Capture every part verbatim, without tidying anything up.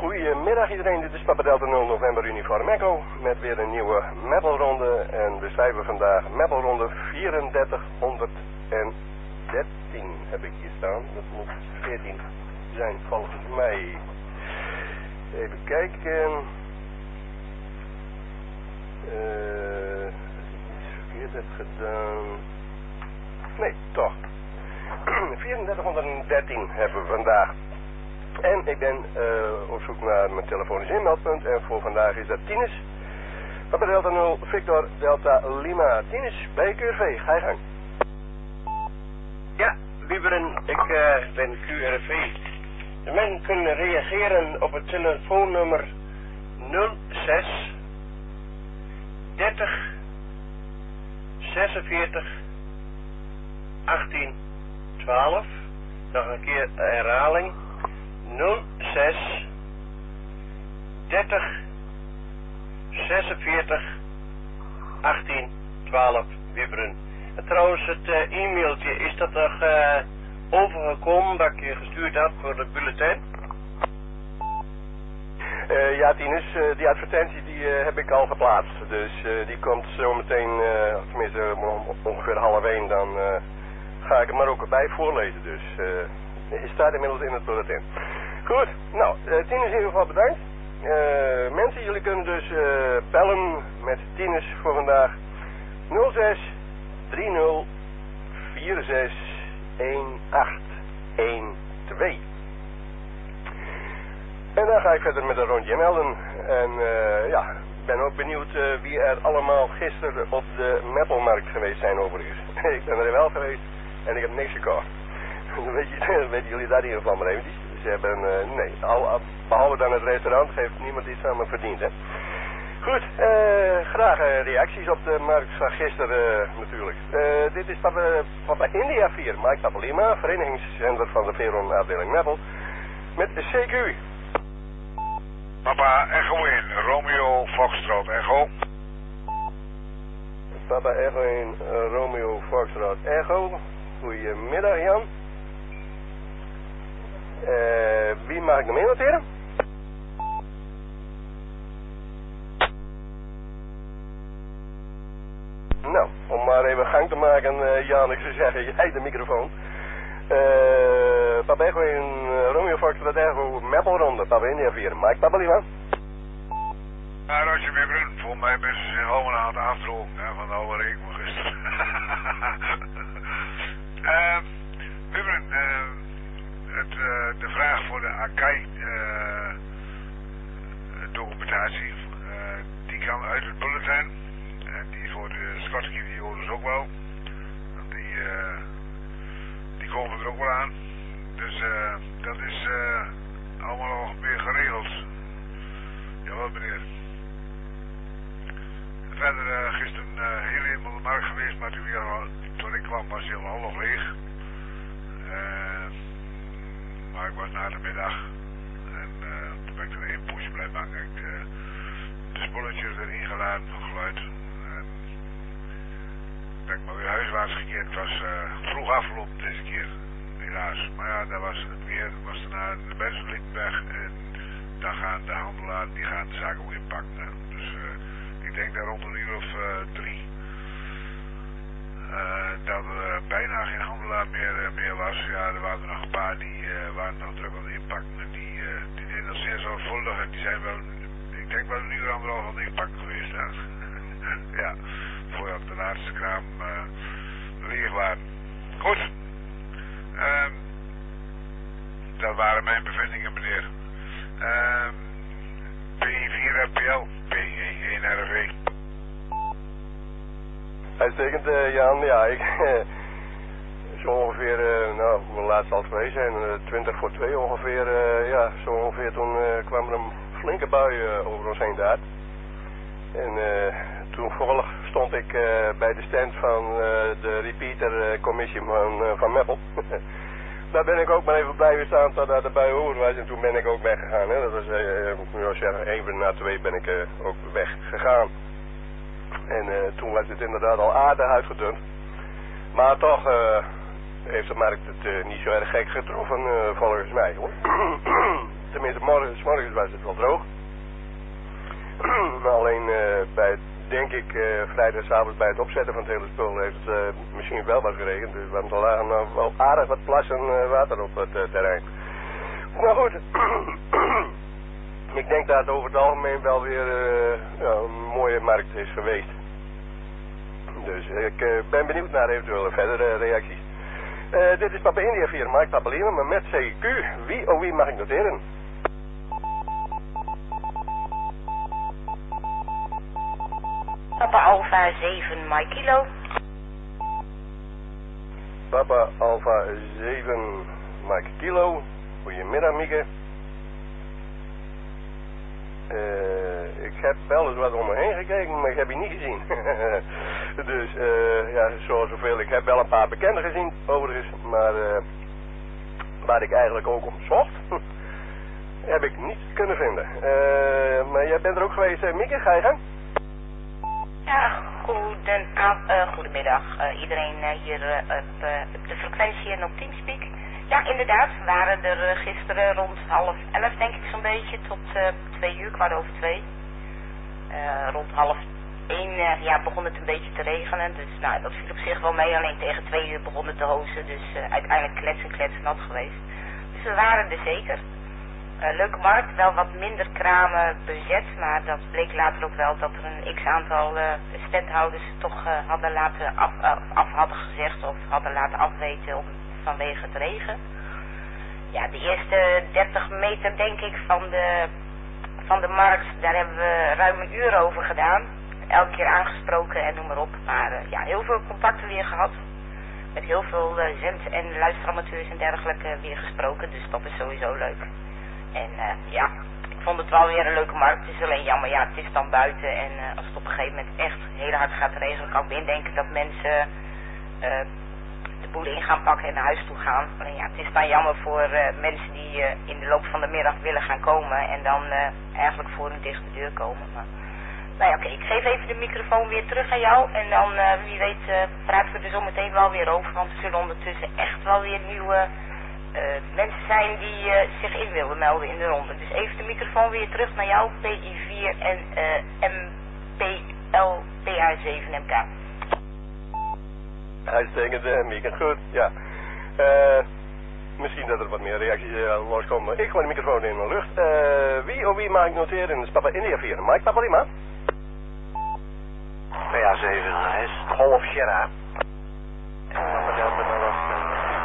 Goedemiddag iedereen, dit is Papa Delta nul November Uniform Echo met weer een nieuwe metalronde en we schrijven vandaag metalronde vierentdertighonderddertien heb ik hier staan, dat moet veertien zijn volgens mij. Even kijken, uh, iets verkeerd heb gedaan, nee toch, vierentdertighonderddertien hebben we vandaag. En ik ben uh, op zoek naar mijn telefonisch inmeldpunt. En voor vandaag is dat Tinus. Papa Delta nul, Victor Delta Lima. Tinus, bij Q R V. Ga je gang. Ja, Wieberen, ik uh, ben Q R V. De mensen kunnen reageren op het telefoonnummer nul zes dertig zesenveertig achttien twaalf. Nog een keer herhaling. nul zes dertig zesenveertig achttien twaalf Wieberen. En trouwens, het uh, e-mailtje, is dat nog uh, overgekomen dat ik je gestuurd had voor de bulletin? Uh, ja, Tinus, uh, die advertentie die uh, heb ik al geplaatst. Dus uh, die komt zo meteen, uh, tenminste om ongeveer half één, dan uh, ga ik hem maar ook erbij voorlezen. Dus uh, je staat inmiddels in het bulletin. Goed, nou, uh, Tinus in ieder geval bedankt. Uh, mensen, jullie kunnen dus uh, bellen met Tinus voor vandaag nul zes drie nul vier zes een acht een twee. En dan ga ik verder met een rondje melden. En uh, ja, ik ben ook benieuwd uh, wie er allemaal gisteren op de metalmarkt geweest zijn overigens. Ik ben er wel geweest en ik heb niks gekocht. Dan weet je, weten jullie dat in ieder geval maar eventjes. Ze hebben, uh, nee, al, behalve dan het restaurant heeft niemand iets aan me verdiend, hè. Goed, uh, graag uh, reacties op de markt van gisteren uh, natuurlijk. Uh, dit is Papa, Papa India vier, Mike Papa Lima, verenigingszender van de Veron afdeling Metal, met C Q. Papa Echo in, Romeo Foxtrot Echo. Papa Echo in, uh, Romeo Foxtrot Echo. Goedemiddag Jan. Uh, wie mag ik nog meer noteren? Nou, om maar even gang te maken, uh, Jan, ik zou zeggen, jij de microfoon. Uh, Papa Echo in uh, Romeo Foxtrot Echo, metalronde, Papa India vier, Mike Papa Lima. Ja, Roger Wieberen, voor mij ben ze zich allemaal aan het afdrogen, hè, van de oude regen van gisteren. uh, Wieberen, uh, het, uh, de vraag voor de Akai uh, documentatie, uh, die kan uit het bulletin. En die is voor de Schotsky diodes ook wel. Die, uh, die komen er ook wel aan. Dus uh, dat is uh, allemaal al weer geregeld. Jawel meneer. Verder uh, gisteren uh, heel even op de markt geweest, maar toen, weer, toen ik kwam was hij al nog leeg. Uh, maar ik was na de middag en uh, toen ben ik er één poesje blijven hangen. Ik uh, de spulletjes erin geladen van geluid. En ben ik maar weer huiswaarts gekeerd. Het was uh, vroeg afgelopen deze keer, helaas. Maar ja, daar was het weer, was daarna de mensen liepen weg en dan gaan de handelaren, die gaan de zaak ook inpakken. Hè. Dus uh, ik denk daar rond een uur of uh, drie uh, dat er uh, bijna geen handelaar meer, uh, meer was. Ja, er waren er nog een paar die uh, waren nog druk aan het inpakken en die, uh, die deden dat zeer zorgvuldig en die zijn wel, ik denk wel een uur anderhalf aan het inpakken geweest. Hè. Ja, voordat de laatste kraam uh, leeg waren. Goed. Um, dat waren mijn bevindingen, meneer. Um, P vier R P L, P één R V. Uitstekend, uh, Jan. Ja, ik... zo ongeveer, uh, nou, hoe laat zal het geweest zijn? Uh, twintig voor twee ongeveer. Uh, ja, zo ongeveer toen uh, kwam er een flinke bui uh, over ons heen daar. En uh, toen volg stond ik uh, bij de stand van uh, de repeater uh, commissie van, uh, van Meppel. Daar ben ik ook maar even blijven staan totdat de bui over was en toen ben ik ook weggegaan. Hè. Dat was, uh, ik moet wel zeggen, even na twee ben ik uh, ook weggegaan. En uh, toen was het inderdaad al aardig uitgedund. Maar toch uh, heeft de markt het uh, niet zo erg gek getroffen uh, volgens mij hoor. tenminste morgen, 's morgens was het wel droog. Alleen uh, bij het, denk ik, uh, vrijdagavond bij het opzetten van het hele spul heeft het uh, misschien wel wat geregend. Dus want er lagen uh, wel aardig wat plassen uh, water op het uh, terrein. Nou goed, ik denk dat het over het algemeen wel weer uh, ja, een mooie markt is geweest. Dus ik uh, ben benieuwd naar eventuele verdere reacties. Uh, dit is Papa India vier, Mike Papa Lima, maar met C Q. Wie of wie mag ik noteren? Papa Alpha zeven, Mike Kilo. Papa Alpha zeven, Mike Kilo. Goedemiddag, Mieke. Uh, ik heb wel eens wat om me heen gekeken, maar ik heb je niet gezien. Dus, uh, ja, zo zoveel. Ik heb wel een paar bekenden gezien, overigens. Maar, uh, waar ik eigenlijk ook om zocht, heb ik niet kunnen vinden. Uh, maar jij bent er ook geweest, uh, Mieke, ga je gang? Ja, goeden uh, goedemiddag. Uh, iedereen uh, hier uh, op, uh, op de frequentie en op Teamspeak. Ja, inderdaad, we waren er uh, gisteren rond half elf, denk ik zo'n beetje, tot uh, twee uur, kwart over twee. Uh, rond half één uh, ja, begon het een beetje te regenen, dus nou, dat viel op zich wel mee. Alleen tegen twee uur begon het te hozen, dus uh, uiteindelijk kletsen, kletsen nat geweest. Dus we waren er zeker. Uh, leuke markt, wel wat minder kramen bezet, maar dat bleek later ook wel dat er een x-aantal uh, standhouders toch uh, hadden laten af, uh, af hadden gezegd of hadden laten afweten om, vanwege het regen. Ja, de eerste dertig meter denk ik van de, van de markt, daar hebben we ruim een uur over gedaan. Elke keer aangesproken en noem maar op. Maar uh, ja, heel veel contacten weer gehad. Met heel veel uh, zend- en luisteramateurs en dergelijke weer gesproken, dus dat is sowieso leuk. En uh, ja, ik vond het wel weer een leuke markt. Het is alleen jammer, ja, het is dan buiten. En uh, als het op een gegeven moment echt heel hard gaat regenen, kan ik me indenken dat mensen uh, de boel in gaan pakken en naar huis toe gaan. Alleen ja, het is dan jammer voor uh, mensen die uh, in de loop van de middag willen gaan komen en dan uh, eigenlijk voor een dichte deur komen. Maar, nou ja, oké, okay, ik geef even de microfoon weer terug aan jou. En dan, uh, wie weet, uh, praten we er zo meteen wel weer over. Want er zullen ondertussen echt wel weer nieuwe... Uh, mensen zijn die uh, zich in willen melden in de ronde. Dus even de microfoon weer terug naar jou, P I vier en uh, M P L P A zeven M K. Uitstekend, uh, Mieke, goed, ja. Uh, misschien dat er wat meer reacties uh, loskomen. Ik gooi de microfoon in de lucht. Uh, wie of wie mag ik noteren? Dat is Papa India vier. Mike, Papa Lima. P A zeven, hij is Golf Sierra. Papa Delta Alaska.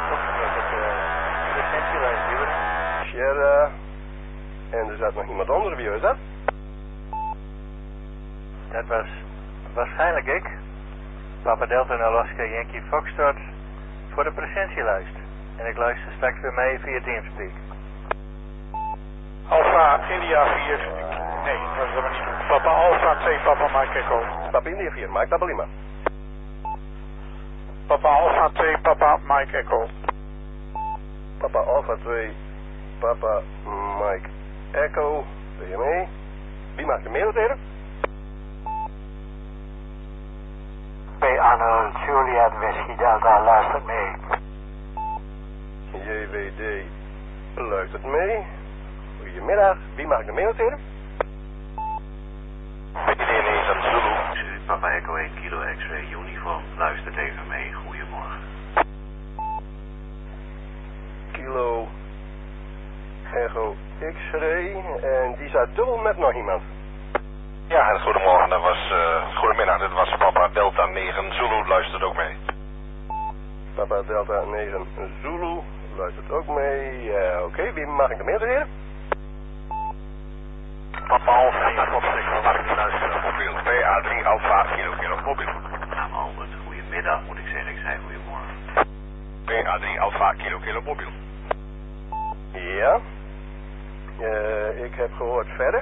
Sierra. En er zat nog iemand onder. Wie was dat? Dat was waarschijnlijk ik. Papa Delta Alaska Yankee Foxtrot voor de presentielijst. En ik luister straks weer mee via Teamspeak. Alpha India vier. Nee, dat was helemaal niet. Papa Alpha twee, Papa Mike Echo. Papa India vier, Mike Papa Lima. Papa Alpha twee, Papa Mike Echo. Papa Alpha twee, Papa Mike Echo. Ben je mee? Wie mag de mail noteren? P Arnold Juliet Whiskey Delta luistert mee. J W D luistert mee. Goedemiddag. Wie mag de mail noteren? P D negen Zulu. Papa Echo één Kilo X-ray Uniform. Luistert even mee. Goedemorgen. Kilo Echo X-ray. En die staat dubbel met nog iemand. Ja, en goedemorgen. Dat was, uh, goedemiddag. Dit was Papa Delta negen Zulu. Luistert ook mee. Papa Delta negen Zulu luistert ook mee. Uh, Oké, okay. Wie mag ik de mail noteren? Papa Alpha één Foxtrot. Mark luisteren op mobiel. P A drie Alpha Kilo Kilo mobiel. Naam Albert. Goedemiddag moet ik zeggen. Ik zei goedemorgen. P A drie Alpha Kilo Kilo mobiel. Ja. Uh, ik heb gehoord verder.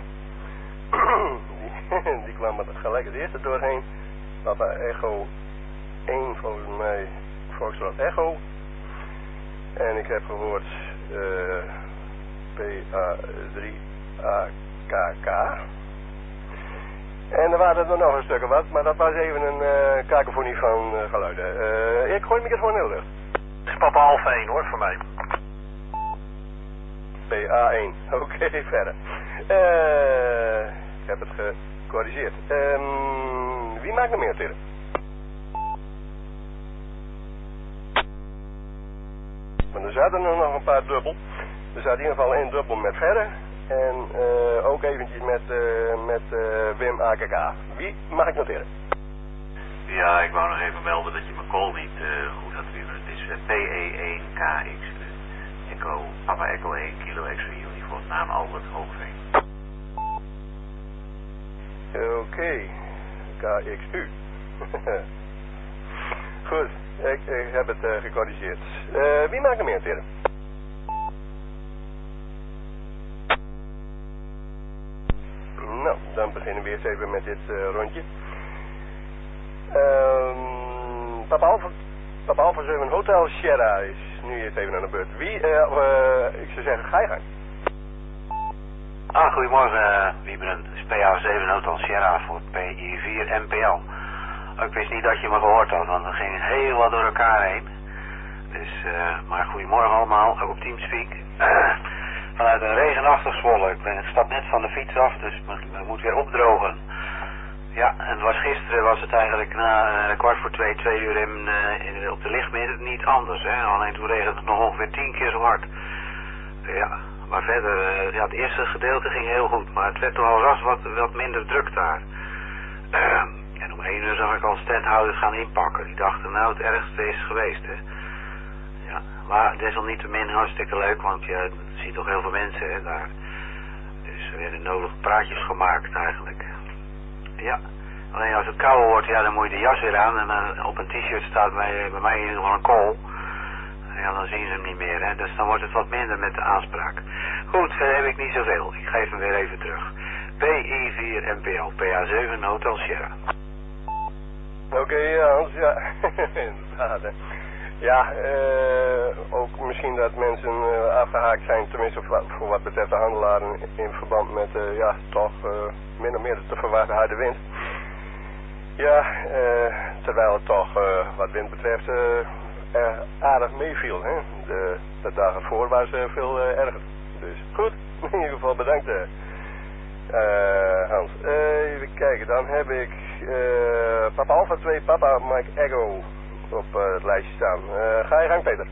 die, die kwam er gelijk het eerste doorheen. Papa Echo één volgens mij. Foxtrot Echo. En ik heb gehoord uh, P A drie A K K. En er waren er nog een stukken wat, maar dat was even een uh, kakofonie van uh, geluiden. Uh, ik gooi de microfoon in de lucht. Het is Papa Alpha één hoor, voor mij. P A één. Oké, okay, verder. Uh, ik heb het gecorrigeerd. Um, wie maakt nog meer teren? Maar er zaten er nog een paar dubbel. Er zat in ieder geval één dubbel met verder. En uh, ook eventjes met, uh, met uh, Wim A K K. Wie mag ik noteren? Ja, ik wou nog even melden dat je mijn call niet uh, goed had weer. Het is uh, P E één K X U. Echo, Papa Echo één, Kilo X-ray uniform, naam Albert Hoogveen. Oké, okay. K X U. Goed, ik, ik heb het uh, gecorrigeerd. Uh, wie maakt er meer teren? Nou, dan beginnen we eerst even met dit uh, rondje. Um, Papa Alpha, Papa Alpha zeven Hotel Sierra is nu eerst even aan de beurt. Wie, uh, uh, ik zou zeggen, ga je gang. Ah, goedemorgen, uh, Wieberen. Het is P A zeven Hotel Sierra voor P I vier M P L. Ik wist niet dat je me gehoord had, want er ging heel wat door elkaar heen. Dus, uh, maar goedemorgen allemaal, ook op Teamspeak. Vanuit een regenachtig Zwolle. Ik ben, ik stap net van de fiets af, dus ik moet weer opdrogen. Ja, en het was gisteren was het eigenlijk na uh, kwart voor twee, twee uur in, uh, in, op de lichtmeter niet anders. Hè? Alleen toen regende het nog ongeveer tien keer zo hard. Ja, maar verder, uh, ja, het eerste gedeelte ging heel goed, maar het werd toch al ras wat, wat minder druk daar. Uh, en om één uur zag ik al standhouders gaan inpakken. Die dachten, nou, het ergste is geweest, hè. Ja, maar desalniettemin hartstikke leuk, want je ja, ziet toch heel veel mensen, hè, daar. Dus er werden nodige praatjes gemaakt, eigenlijk. Ja, alleen als het kouder wordt, ja, dan moet je de jas weer aan. En uh, op een t-shirt staat bij, bij mij in ieder geval een kool. Ja, dan zien ze hem niet meer, hè. Dus dan wordt het wat minder met de aanspraak. Goed, verder heb ik niet zoveel. Ik geef hem weer even terug. P I vier M P L, P A zeven Hotel Sierra. Oké, okay, Hans, ja, inderdaad, hè. Ja, uh, ook misschien dat mensen uh, afgehaakt zijn, tenminste voor wat betreft de handelaren in verband met, uh, ja, toch uh, min of meer de te verwachten harde wind. Ja, uh, terwijl het toch, uh, wat wind betreft, uh, uh, aardig meeviel, hè. De, de dagen voor was uh, veel uh, erger. Dus goed, in ieder geval bedankt, uh, uh, Hans. Uh, even kijken, dan heb ik uh, Papa Alpha twee, Papa Mike Echo op uh, het lijstje staan. Uh, ga je gang, Peter.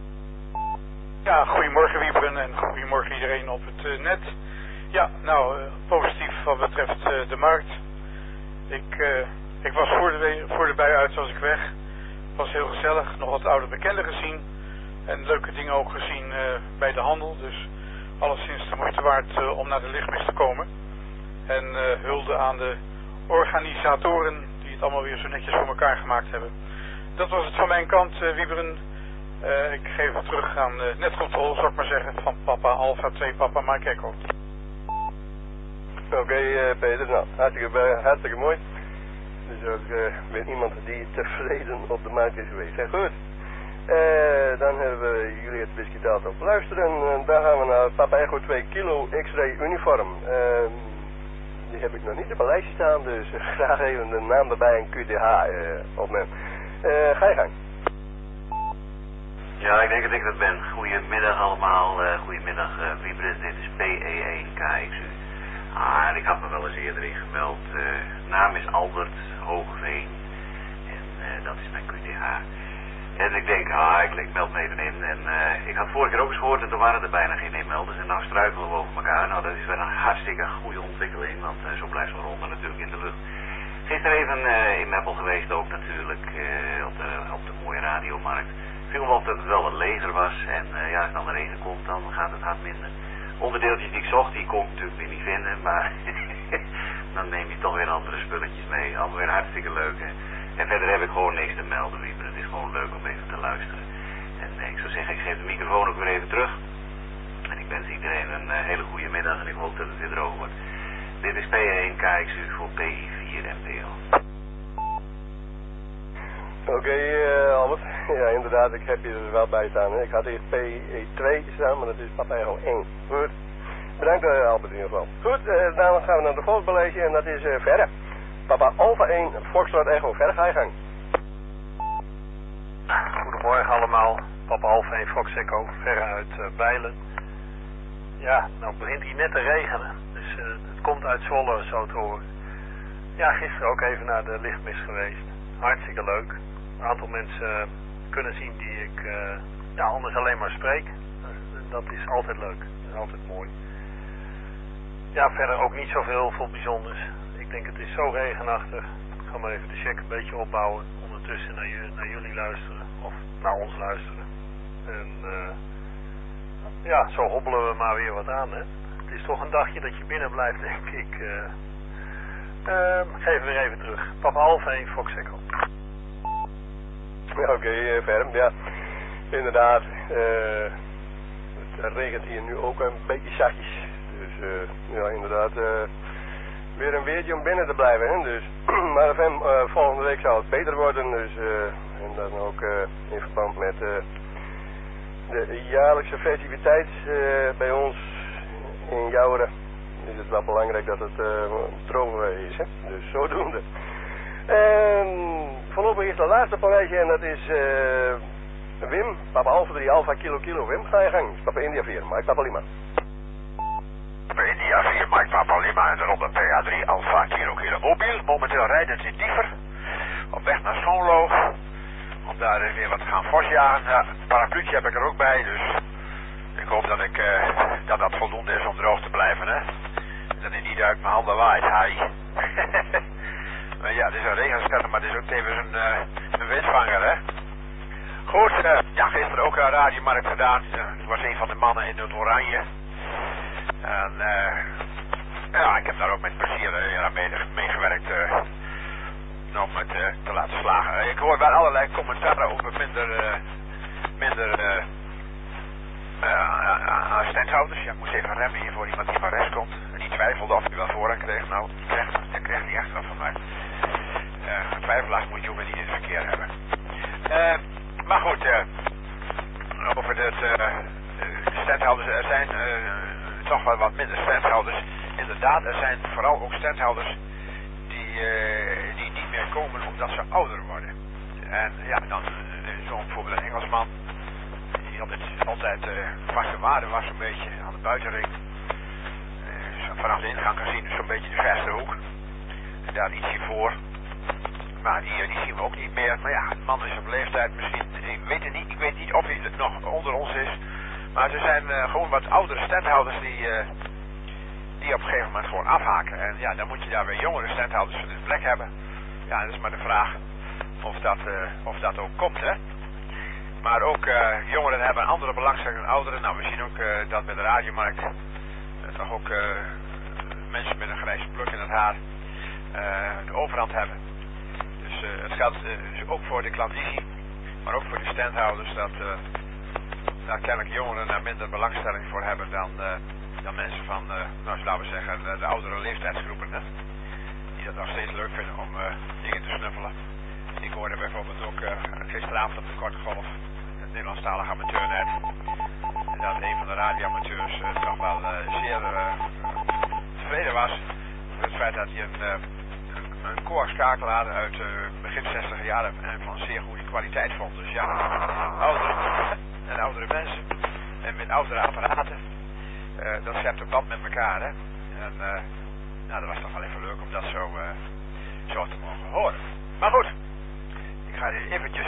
Ja, goedemorgen Wieberen en goedemorgen iedereen op het uh, net. Ja, nou, uh, positief wat betreft uh, de markt. Ik, uh, ik was voor de, voor de bui uit, was ik weg. Was heel gezellig, nog wat oude bekenden gezien. En leuke dingen ook gezien uh, bij de handel. Dus alleszins de moeite waard uh, om naar de lichtmis te komen. En uh, hulde aan de organisatoren die het allemaal weer zo netjes voor elkaar gemaakt hebben. Dat was het van mijn kant, uh, Wieberen. Uh, ik geef het terug aan uh, netcontrole, zou ik maar zeggen, van Papa Alpha twee, Papa Mike Echo. Oké, okay, uh, Peter, nou, hartstikke, uh, hartstikke mooi. Dus ook uh, weer iemand die tevreden op de markt is geweest. En goed, uh, dan hebben we jullie het Whisky Delta op luisteren. En uh, dan gaan we naar Papa Echo twee Kilo X-ray uniform. Uh, die heb ik nog niet op mijn lijstje staan, dus uh, graag even de naam erbij en Q T H uh, opnemen. Uh, ga je gang. Ja, ik denk dat ik dat ben. Goedemiddag allemaal. Uh, goedemiddag, uh, Wieberen. Dit is P E één K X U. Ah, en ik had me wel eens eerder ingemeld. Uh, naam is Albert Hoogveen. En uh, dat is mijn Q T H. En ik denk, ah, ik, ik meld me even in. En uh, ik had vorige keer ook eens gehoord en toen waren er bijna geen inmelders. En nou struikelen we over elkaar. Nou, dat is wel een hartstikke goede ontwikkeling. Want uh, zo blijft zo'n ronde natuurlijk in de lucht. Gisteren even uh, in Meppel geweest ook natuurlijk. Uh, op, de, op de mooie radiomarkt. Viel me op dat het wel wat leger was. En uh, ja, als dan de regen komt, dan gaat het hard minder. Onderdeeltjes die ik zocht, die kon ik natuurlijk weer niet vinden. Maar dan neem je toch weer andere spulletjes mee. Allemaal weer hartstikke leuk. Hè? En verder heb ik gewoon niks te melden, Wieber. Het is gewoon leuk om even te luisteren. En uh, ik zou zeggen, ik geef de microfoon ook weer even terug. En ik wens iedereen een uh, hele goede middag. En ik hoop dat het weer droog wordt. Dit is P één K X U voor P I vier M P L. Oké, okay, uh, Albert. Ja, inderdaad, ik heb hier er wel bij staan. Hè. Ik had hier P E twee staan, maar dat is Papa Echo één. Goed. Bedankt, uh, Albert, in ieder geval. Goed, uh, dan gaan we naar de volgende beleidje en dat is uh, verder. Papa Alpha één, Foxtrot Echo. Verder ga je gang. Goedemorgen allemaal. Papa Alpha één, Fox Echo. Verder uit uh, Bijlen. ja, nou begint hij net te regenen. Dus uh, het komt uit Zwolle zo te horen. Ja, gisteren ook even naar de lichtmis geweest. Hartstikke leuk. Een aantal mensen kunnen zien die ik uh, ja, anders alleen maar spreek. Uh, dat is altijd leuk. Dat is altijd mooi. Ja, verder ook niet zoveel veel bijzonders. Ik denk het is zo regenachtig. Ik ga maar even de check een beetje opbouwen. Ondertussen naar, je, naar jullie luisteren. Of naar ons luisteren. En uh, ja, zo hobbelen we maar weer wat aan, hè. Het is toch een dagje dat je binnen blijft, denk ik. Uh, uh, ik geef weer even terug. Papa Alfa één Fox Echo. Ja, oké, okay, uh, Ferm. Ja, inderdaad. Uh, het regent hier nu ook een beetje zachtjes. Dus uh, ja, inderdaad. Uh, weer een weertje om binnen te blijven, hè. Dus, maar F M, uh, volgende week zou het beter worden. Dus, uh, en dan ook uh, in verband met uh, de jaarlijkse festiviteit uh, bij ons in Jouweren is het wel belangrijk dat het uh, droog is, hè. Dus zodoende. En voorlopig is de laatste parijsje en dat is uh, Wim, Papa Alfa drie Alpha Kilo Kilo. Wim, ga je gang. Papa India vier, Mike Papa Lima. Papa India vier, Mike Papa Lima en erop de P A drie Alpha Kilo Kilo mobiel. Momenteel rijdend in Diever. Op weg naar Schoonlo. Om daar weer wat te gaan vosjagen. Ja, een parapluutje heb ik er ook bij, dus ik hoop dat, ik, uh, dat dat voldoende is om droog te blijven, hè. Dat hij niet uit mijn handen waait, hij. Maar ja, het is een regenscherm, maar het is ook tevens een, uh, een windvanger, hè. Goed, uh, ja, gisteren ook een radiomarkt gedaan. Uh, ik was een van de mannen in het oranje. En uh, ja, ik heb daar ook met plezier uh, mee, meegewerkt uh, om het uh, te laten slagen. Uh, ik hoor wel allerlei commentaren over minder, uh, minder uh, uh, uh, standhouders. Ja, ik moest even remmen hier voor iemand die van rechts komt. En die twijfelde of hij wel voorrang kreeg. Nou, kreeg, dat kreeg hij echt wel van mij. Uh, twijfelaars moet je ook weer niet in het verkeer hebben. Uh, maar goed, uh, over het uh, standhouders, er zijn uh, toch wel wat minder standhouders. Inderdaad, er zijn vooral ook standhouders die, uh, die niet meer komen omdat ze ouder worden. En ja, dan uh, zo'n bijvoorbeeld een Engelsman, die altijd, altijd uh, vaste waarde was zo'n beetje aan de buitenring. Uh, vanaf de ingang gezien dus zo'n beetje de verste hoek. En daar ietsje voor. Maar die, die zien we ook niet meer. Maar ja, de man is op leeftijd misschien. Ik weet het niet. Ik weet niet of hij nog onder ons is. Maar er zijn uh, gewoon wat oudere standhouders die, uh, die op een gegeven moment gewoon afhaken. En ja, dan moet je daar weer jongere standhouders voor de plek hebben. Ja, dat is maar de vraag of dat, uh, of dat ook komt, hè. Maar ook uh, jongeren hebben een andere belangstelling dan ouderen. Nou, we zien ook uh, dat bij de radiomarkt uh, toch ook uh, mensen met een grijze pluk in het haar uh, de overhand hebben. Dus uh, het geldt uh, dus ook voor de klandizie, maar ook voor de standhouders dat uh, daar kennelijk jongeren daar minder belangstelling voor hebben dan, uh, dan mensen van, uh, nou laten we zeggen, de, de oudere leeftijdsgroepen, hè? Die dat nog steeds leuk vinden om uh, dingen te snuffelen. Ik hoorde bijvoorbeeld ook uh, gisteravond op de Korte Golf, het Nederlandstalige amateurnet, dat een van de radioamateurs uh, toch wel uh, zeer uh, tevreden was over het feit dat hij een, uh, een, een koorschakelaar uit uh, begin zestig jaren en van zeer goede kwaliteit vond. Dus ja, oudere en oudere mensen en met oudere apparaten, uh, dat schept een band met elkaar, hè. En uh, nou, dat was toch wel even leuk om dat zo, uh, zo te mogen horen. Maar goed, ik ga eventjes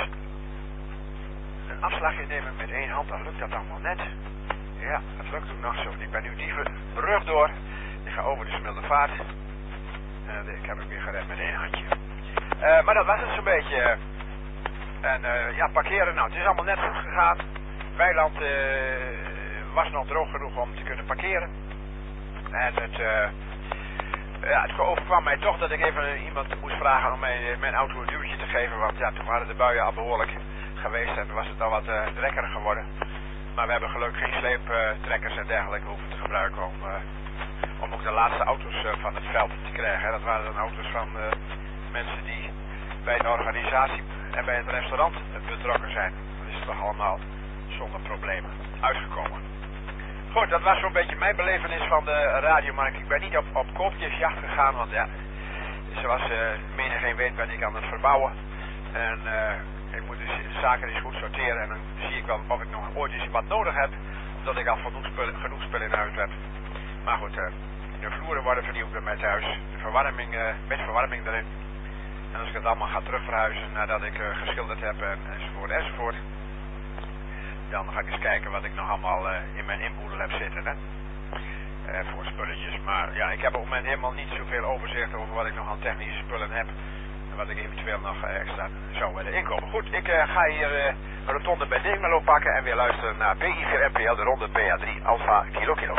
een afslagje nemen met één hand, dan lukt dat allemaal net. Ja, dat lukt ook nog zo. Ik ben nu diever brug door. Ik ga over de Smildervaart. En ik heb het weer gered met één handje. Uh, maar dat was het zo'n beetje. En uh, ja, parkeren, nou, het is allemaal net goed gegaan. Weiland uh, was nog droog genoeg om te kunnen parkeren. En het, uh, ja, het overkwam mij toch dat ik even iemand moest vragen om mij, mijn auto een duwtje te geven. Want ja, toen waren de buien al behoorlijk geweest en was het al wat uh, drekker geworden. Maar we hebben gelukkig geen sleeptrekkers en dergelijke hoeven te gebruiken om, uh, om ook de laatste auto's uh, van het veld te krijgen. Hè. Dat waren dan auto's van uh, mensen die bij de organisatie en bij het restaurant betrokken zijn. Dat is toch allemaal zonder problemen uitgekomen. Goed, dat was zo'n beetje mijn belevenis van de radiomarkt. Ik ben niet op, op koopjesjacht gegaan, want ja, zoals uh, menigeen weet ben ik aan het verbouwen. En uh, ik moet de zaken eens goed sorteren en dan zie ik wel of ik nog ooit eens wat nodig heb dat ik al genoeg spullen, genoeg spullen in huis heb. Maar goed, uh, de vloeren worden vernieuwd bij mijn huis. De verwarming, uh, met verwarming erin. En als ik het allemaal ga terugverhuizen nadat ik uh, geschilderd heb en, enzovoort enzovoort. Dan ga ik eens kijken wat ik nog allemaal uh, in mijn inboedel heb zitten. Hè? Uh, voor spulletjes. Maar ja, ik heb op het moment helemaal niet zoveel overzicht over wat ik nog aan technische spullen heb. En wat ik eventueel nog uh, extra zou willen inkomen. Goed, ik uh, ga hier uh, een rotonde bij Dingelo pakken en weer luisteren naar P I vier M P L, de ronde P A drie Alpha Kilo Kilo.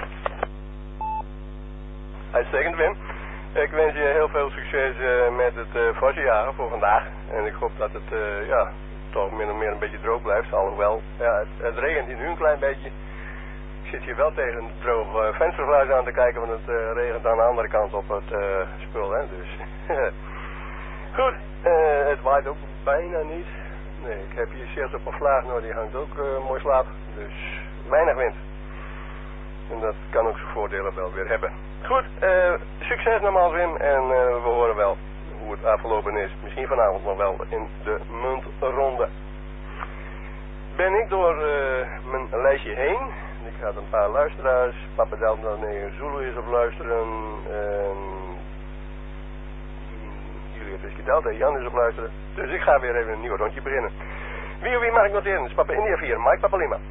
Uitstekend, Wim. Ik wens je heel veel succes uh, met het uh, vossenjagen voor vandaag. En ik hoop dat het uh, ja, toch min of meer een beetje droog blijft. Alhoewel, ja, het, het regent hier nu een klein beetje. Ik zit hier wel tegen een droog uh, vensterglas aan te kijken, want het uh, regent aan de andere kant op het uh, spul. Hè? Dus. Goed, uh, het waait ook bijna niet. Nee, ik heb hier zelfs op een vlaag, nou die hangt ook uh, mooi slaap. Dus weinig wind. En dat kan ook zijn voordelen wel weer hebben. Goed, uh, succes nogmaals Wim en uh, we horen wel hoe het afgelopen is. Misschien vanavond nog wel in de muntronde. Ben ik door uh, mijn lijstje heen. Ik had een paar luisteraars. Papa Delta negen Zulu is op luisteren. En Juliet Whisky Delta, Jan is op luisteren. Dus ik ga weer even een nieuw rondje beginnen. Wie of wie mag ik noteren? Dus Papa India vier, Mike Papa Lima.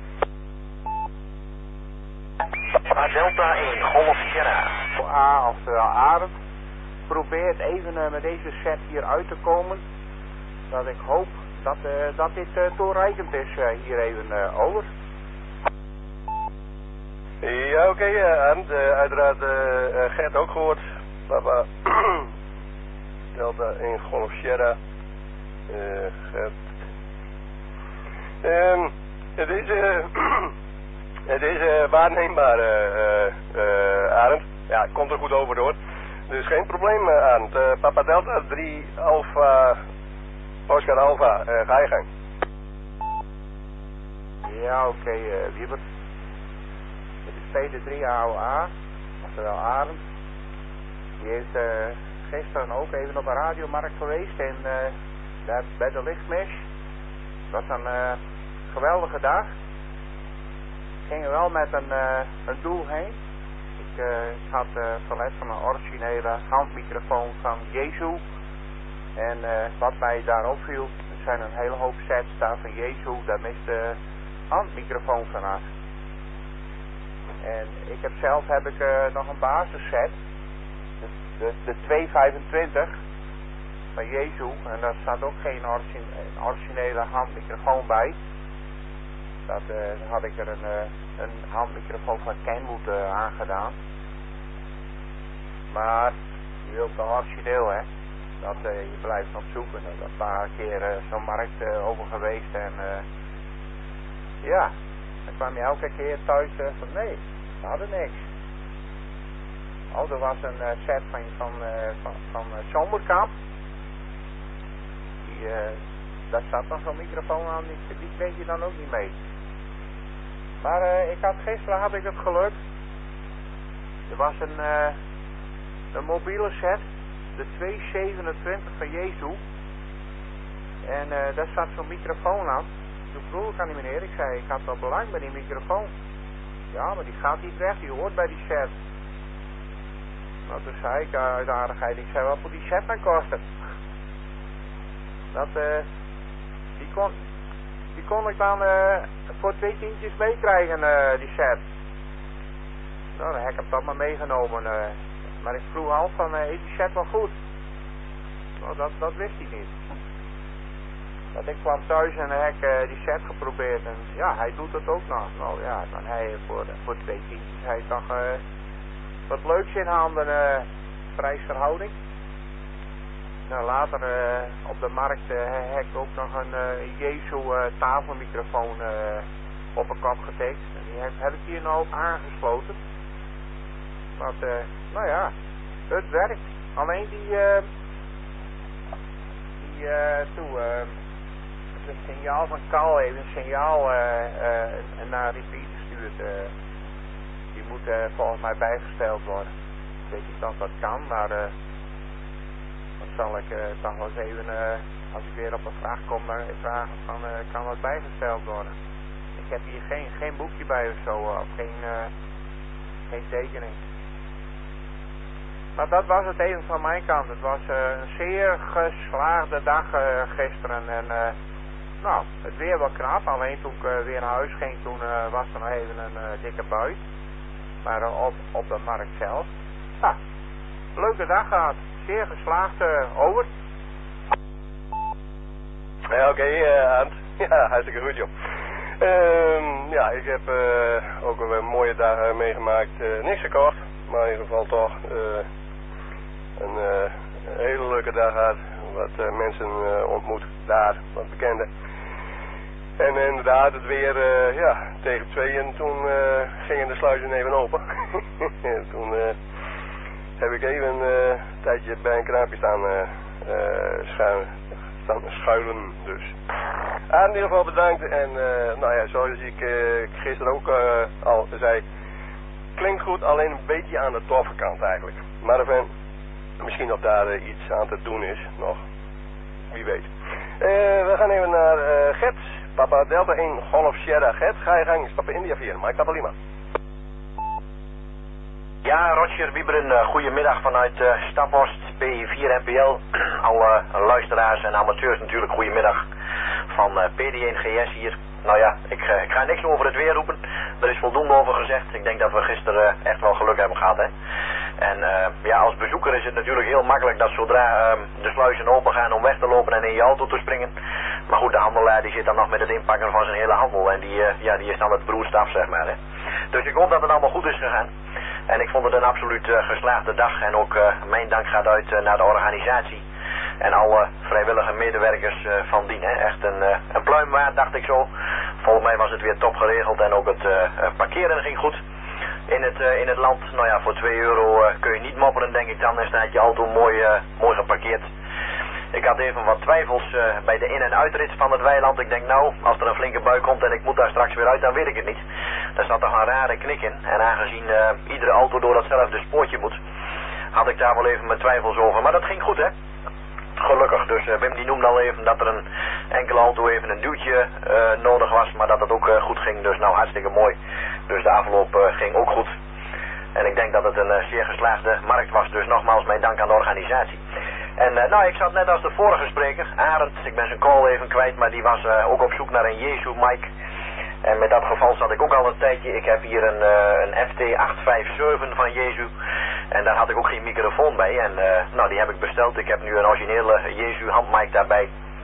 Papa Delta één, Golf Sierra. A, oftewel Arend, probeert even uh, met deze set hier uit te komen. Dat ik hoop dat, uh, dat dit uh, toereikend is. Uh, hier even uh, over. Ja, oké, okay, uh, Arend. Uh, uiteraard uh, uh, Gert ook gehoord. Papa Delta één, Golf Sierra. Uh, Gert. Um, het is... Uh, Het is uh, waarneembaar, uh, uh, Arend. Ja, het komt er goed over door. Dus geen probleem, uh, Arend. Uh, Papa Delta drie Alpha, Oscar Alpha, uh, ga je gang. Ja, oké, okay, uh, Wieber. Het is P D drie A O A, oftewel Arend. Die is uh, gisteren ook even op een radiomarkt geweest en uh, daar bij de lichtmis. Dat was een uh, geweldige dag. Ik ging er wel met een, uh, een doel heen. Ik, uh, ik had uh, verlet van een originele handmicrofoon van Jezu. En uh, wat mij daar opviel, er zijn een hele hoop sets daar van Jezu, daar mist de handmicrofoon vanaf. En ik heb zelf heb ik uh, nog een basisset, de, de, de tweehonderdvijfentwintig van Jezu. En daar staat ook geen origine, een originele handmicrofoon bij. Dat uh, had ik er een, uh, een handmicrofoon van Kenwood uh, aangedaan. Maar je wilt wel origineel, hè. Dat uh, je blijft nog zoeken. Er is een paar keer uh, zo'n markt uh, over geweest en uh, ja, dan kwam je elke keer thuis uh, van nee, we hadden niks. Oh, er was een uh, set van, van, uh, van, van uh, Zomerkamp. Die, uh, daar zat nog zo'n microfoon aan, die, die kreeg je dan ook niet mee. Maar uh, ik had gisteren had ik het geluk. Er was een, uh, een mobiele set, de tweehonderdzevenentwintig van Jezu. En uh, daar zat zo'n microfoon aan. Toen vroeg ik aan die meneer, ik zei, ik had wel belang bij die microfoon. Ja, maar die gaat niet weg, die hoort bij die set. Nou, toen zei ik uh, uit aardigheid, ik zei, wat moet die set dan kosten? Dat, uh, die kon... Die kon ik dan uh, voor twee tientjes meekrijgen, uh, die set. Nou, dan heb ik hem toch maar meegenomen. Uh, maar ik vroeg al van, uh, is die set wel goed? Nou, dat, dat wist hij niet. Dat ik kwam thuis en heb ik uh, die set geprobeerd. En ja, hij doet het ook nog. Nou ja, dan hij voor, voor twee tientjes hij toch uh, wat leuks in handen, uh, prijsverhouding. Nou, later uh, op de markt uh, heb ik ook nog een uh, Jezu uh, tafelmicrofoon uh, op een kop getikt. En die heb, heb ik hier nou op aangesloten. Want, uh, nou ja, het werkt. Alleen die, uh, die, uh, toe, uh, het signaal van Carl heeft een signaal uh, uh, naar repeater stuurt. Uh, die moet uh, volgens mij bijgesteld worden. Ik weet niet of dat kan, maar... Uh, Dan zal ik uh, toch wel eens even, uh, als ik weer op een vraag kom, dan vragen van, uh, kan dat bijgesteld worden? Ik heb hier geen, geen boekje bij of zo, of geen, uh, geen tekening. Maar dat was het even van mijn kant. Het was uh, een zeer geslaagde dag uh, gisteren. En uh, nou, het weer wel knap. Alleen toen ik uh, weer naar huis ging, toen uh, was er nog even een uh, dikke bui. Maar uh, op, op de markt zelf. Nou, leuke dag gehad. Zeer geslaagd, uh, over. Ja, oké, okay, uh, Arndt. Ja, hartstikke goed, joh. Uh, ja, ik heb uh, ook een mooie dagen meegemaakt. Uh, niks gekocht, maar in ieder geval toch uh, een uh, hele leuke dag gehad. Wat uh, mensen uh, ontmoet daar, wat bekenden. En uh, inderdaad, het weer, uh, ja, tegen tweeën, toen uh, gingen de sluizen even open. toen uh, heb ik even uh, een tijdje bij een kraampje staan uh, uh, schuilen. schuilen dus. Ah, in ieder geval bedankt en uh, nou ja, zoals ik uh, gisteren ook uh, al zei, klinkt goed, alleen een beetje aan de toffe kant eigenlijk. Maar even, misschien of daar uh, iets aan te doen is, nog, wie weet. Uh, we gaan even naar uh, Gert, Papa Delta één Golf Sierra. Gert, ga je gang, is Papa India vier, Mike Papa Lima. Ja, Roger Wieberen, uh, goedemiddag vanuit uh, Staphorst, P vier N P L. Alle uh, luisteraars en amateurs natuurlijk, goedemiddag. Van uh, P D één G S hier. Nou ja, ik, uh, ik ga niks over het weer roepen. Er is voldoende over gezegd. Ik denk dat we gisteren uh, echt wel geluk hebben gehad, hè. En uh, ja, als bezoeker is het natuurlijk heel makkelijk dat zodra uh, de sluizen open gaan om weg te lopen en in je auto te springen. Maar goed, de handelaar die zit dan nog met het inpakken van zijn hele handel. En die, uh, ja, die is dan het broerstaf, zeg maar, hè. Dus ik hoop dat het allemaal goed is gegaan. En ik vond het een absoluut uh, geslaagde dag. En ook uh, mijn dank gaat uit uh, naar de organisatie. En alle vrijwillige medewerkers uh, van dien. Hè. Echt een, uh, een pluim waard, dacht ik zo. Volgens mij was het weer top geregeld. En ook het uh, parkeren ging goed in het, uh, in het land. Nou ja, voor twee euro uh, kun je niet mopperen, denk ik dan. En staat je auto mooi, uh, mooi geparkeerd. Ik had even wat twijfels uh, bij de in- en uitrit van het weiland. Ik denk nou, als er een flinke bui komt en ik moet daar straks weer uit, dan weet ik het niet. Daar zat toch een rare knik in. En aangezien uh, iedere auto door datzelfde spoortje moet, had ik daar wel even mijn twijfels over. Maar dat ging goed, hè? Gelukkig. Dus uh, Wim die noemde al even dat er een enkele auto even een duwtje uh, nodig was, maar dat het ook uh, goed ging. Dus nou, hartstikke mooi. Dus de afloop uh, ging ook goed. En ik denk dat het een uh, zeer geslaagde markt was. Dus nogmaals mijn dank aan de organisatie. En uh, nou, ik zat net als de vorige spreker, Arend, ik ben zijn call even kwijt, maar die was uh, ook op zoek naar een Jezu Mike. En met dat geval zat ik ook al een tijdje. Ik heb hier een, uh, een F T acht vijf zeven van Jezu. En daar had ik ook geen microfoon bij. En uh, nou, die heb ik besteld. Ik heb nu een originele Jezu handmic daarbij.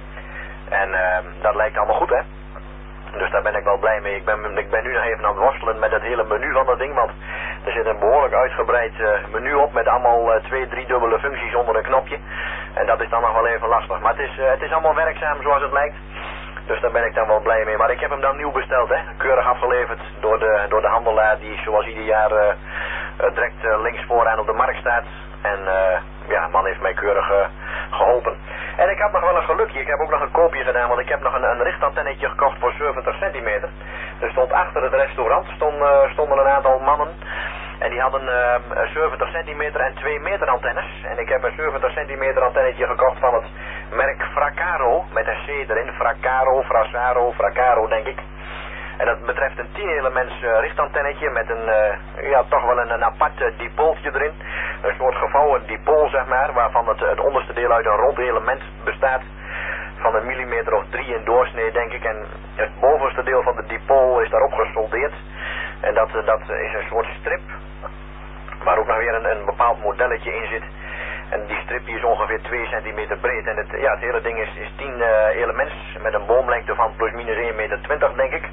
En uh, dat lijkt allemaal goed, hè? Dus daar ben ik wel blij mee. Ik ben, ik ben nu nog even aan het worstelen met het hele menu van dat ding. Want er zit een behoorlijk uitgebreid uh, menu op met allemaal uh, twee, drie dubbele functies onder een knopje. En dat is dan nog wel even lastig. Maar het is, uh, het is allemaal werkzaam zoals het lijkt. Dus daar ben ik dan wel blij mee. Maar ik heb hem dan nieuw besteld, hè. Keurig afgeleverd door de, door de handelaar die zoals ieder jaar uh, uh, direct uh, links vooraan op de markt staat. En uh, ja, de man heeft mij keurig uh, geholpen. En ik had nog wel een gelukje. Ik heb ook nog een koopje gedaan, want ik heb nog een, een richtantennetje gekocht voor zeventig centimeter. Er stond achter het restaurant stond, uh, stonden een aantal mannen. En die hadden uh, zeventig centimeter en twee meter antennes. En ik heb een zeventig centimeter antennetje gekocht van het merk Fracaro. Met een C erin. Fracaro, Frasaro, Fracaro denk ik. En dat betreft een tien elements uh, richtantennetje met een, uh, ja, toch wel een, een apart uh, dipooltje erin. Een soort gevouwen dipool, zeg maar, waarvan het, het onderste deel uit een rond element bestaat. Van een millimeter of drie in doorsnee, denk ik. En het bovenste deel van de dipool is daarop gesoldeerd. En dat, uh, dat is een soort strip, waar ook nog weer een, een bepaald modelletje in zit. En die strip die is ongeveer twee centimeter breed. En het, ja, het hele ding is, is tien uh, elements met een boomlengte van plus minus één meter twintig, denk ik.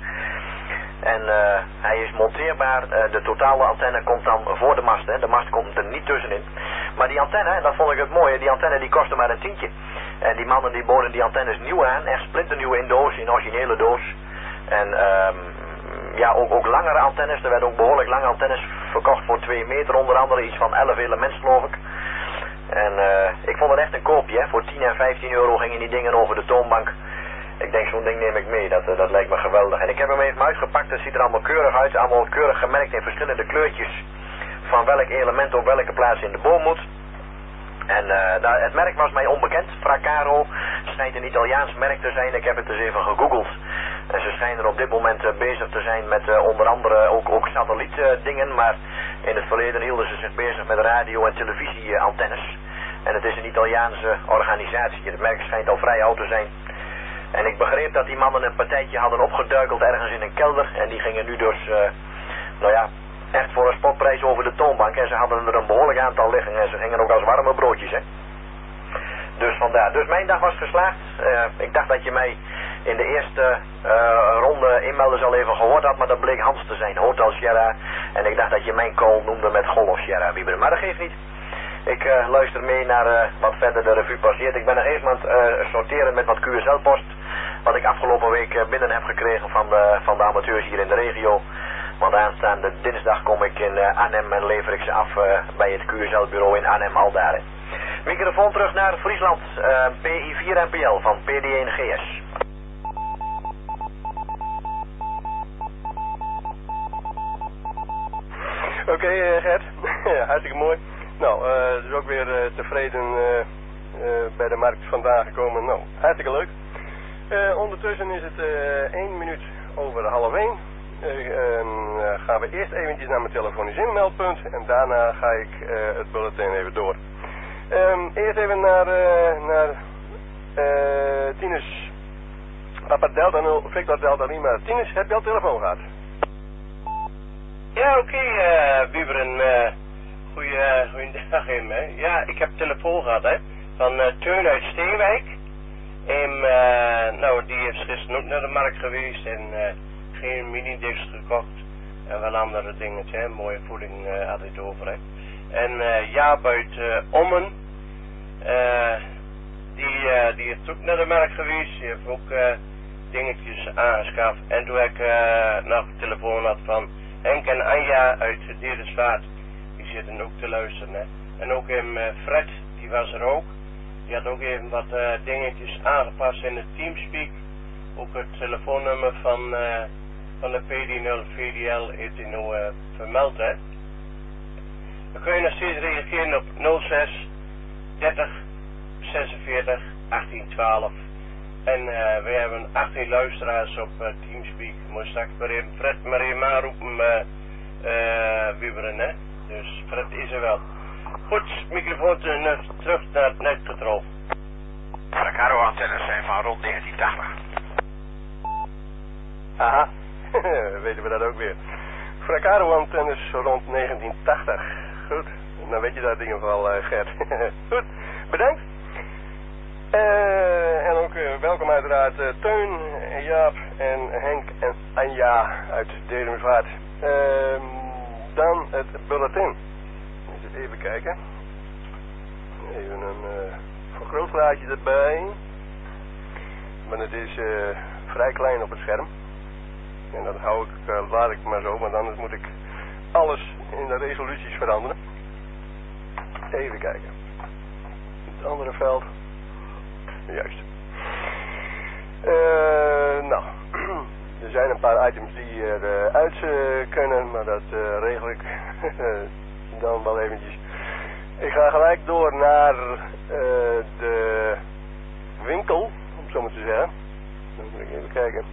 En uh, hij is monteerbaar. Uh, de totale antenne komt dan voor de mast. Hè. De mast komt er niet tussenin. Maar die antenne, en dat vond ik het mooie, die antenne die kostte maar een tientje. En die mannen die boden die antennes nieuw aan. Echt splinternieuw in doos, in originele doos. En um, ja, ook, ook langere antennes. Er werden ook behoorlijk lange antennes verkocht voor twee meter. Onder andere iets van elf elements, geloof ik. En uh, ik vond het echt een koopje, hè. Voor tien en vijftien euro gingen die dingen over de toonbank. Ik denk, zo'n ding neem ik mee, dat, uh, dat lijkt me geweldig. En ik heb hem even uitgepakt, het ziet er allemaal keurig uit. Allemaal keurig gemerkt in verschillende kleurtjes. Van welk element op welke plaats in de boom moet. En uh, nou, het merk was mij onbekend. Fracaro schijnt een Italiaans merk te zijn. Ik heb het dus even gegoogeld. En ze schijnen op dit moment uh, bezig te zijn met uh, onder andere ook, ook satellietdingen, maar in het verleden hielden ze zich bezig met radio- en televisieantennes. En het is een Italiaanse organisatie. Het merk schijnt al vrij oud te zijn. En ik begreep dat die mannen een partijtje hadden opgeduikeld ergens in een kelder. En die gingen nu dus, uh, nou ja, echt voor een spotprijs over de toonbank. En ze hadden er een behoorlijk aantal liggen. En ze gingen ook als warme broodjes, hè. Dus vandaar. Dus mijn dag was geslaagd. Uh, ik dacht dat je mij in de eerste uh, ronde inmelden al even gehoord had. Maar dat bleek Hans te zijn, Hotel Sierra. En ik dacht dat je mijn call noemde met Golf Sierra, Wieberen. Maar dat geeft niet. Ik uh, luister mee naar uh, wat verder de revue passeert. Ik ben nog even aan het uh, sorteren met wat Q S L-post. Wat ik afgelopen week uh, binnen heb gekregen van de, van de amateurs hier in de regio. Want aanstaande dinsdag kom ik in uh, Arnhem en lever ik ze af uh, bij het Q S L-bureau in Arnhem Aldaar. Microfoon terug naar Friesland. Uh, P I vier N P L van P D één G S. Oké, okay, uh, Gert. Hartstikke mooi. Nou, uh, dus ook weer uh, tevreden uh, uh, bij de markt vandaan gekomen. Nou, hartstikke leuk. Uh, ondertussen is het uh, één minuut over half één. Uh, uh, gaan we eerst eventjes naar mijn telefonisch inmeldpunt en daarna ga ik uh, het bulletin even door. Um, eerst even naar, uh, naar uh, Tinus. Papa Delta nul, Victor Delta Lima. Tinus, heb je al telefoon gehad? Ja, oké, okay, uh, Wieberen. Uh, Goeie, uh, goeiedag in hè. Ja, ik heb telefoon gehad, hè. Van uh, Teun uit Steenwijk. En, uh, nou, die is gisteren ook naar de markt geweest en uh, geen mini-diks gekocht. En wel andere dingen, hè. Mooie voeding uh, had hij het over, hè. En uh, Jaap uit uh, Ommen. Uh, die, uh, die is ook naar de markt geweest. Die heeft ook uh, dingetjes aangeschaft. En toen ik uh, nog telefoon had van Henk en Anja uit Deerensvaart. Die zitten ook te luisteren, hè. En ook in uh, Fred, die was er ook. Die had ook even wat uh, dingetjes aangepast in het Teamspeak. Ook het telefoonnummer van, uh, van de P D nul V D L heeft hij nou uh, vermeld, hè. Dan kun je nog steeds reageren op nul zes dertig zesenveertig achttien twaalf. En uh, we hebben achttien luisteraars op uh, Teamspeak. Moet straks maar even Fred maar even aanroepen, uh, uh, Wieberen, hè. Dus Fred is er wel. Goed, microfoon terug, terug naar het netcontrole. De Caro-antennes zijn van rond negentien tachtig. Aha, weten we dat ook weer. Fracaro-antennes rond negentien tachtig. Goed, dan weet je dat in ieder geval, uh, Gert. Goed, bedankt. Uh, en ook uh, welkom uiteraard uh, Teun, Jaap en Henk en Anja uit Deerensvaart. Uh, dan het bulletin. Even kijken. Even een uh, vergrootglaasje erbij. Maar het is uh, vrij klein op het scherm. En dat hou ik, uh, laat ik maar zo, want anders moet ik alles in de resoluties veranderen. Even kijken. Het andere veld. Juist. Uh, nou, er zijn een paar items die er uh, uit uh, kunnen, maar dat uh, regel ik dan wel eventjes. Ik ga gelijk door naar uh, de winkel, om het zo maar te zeggen. Dan moet ik even kijken.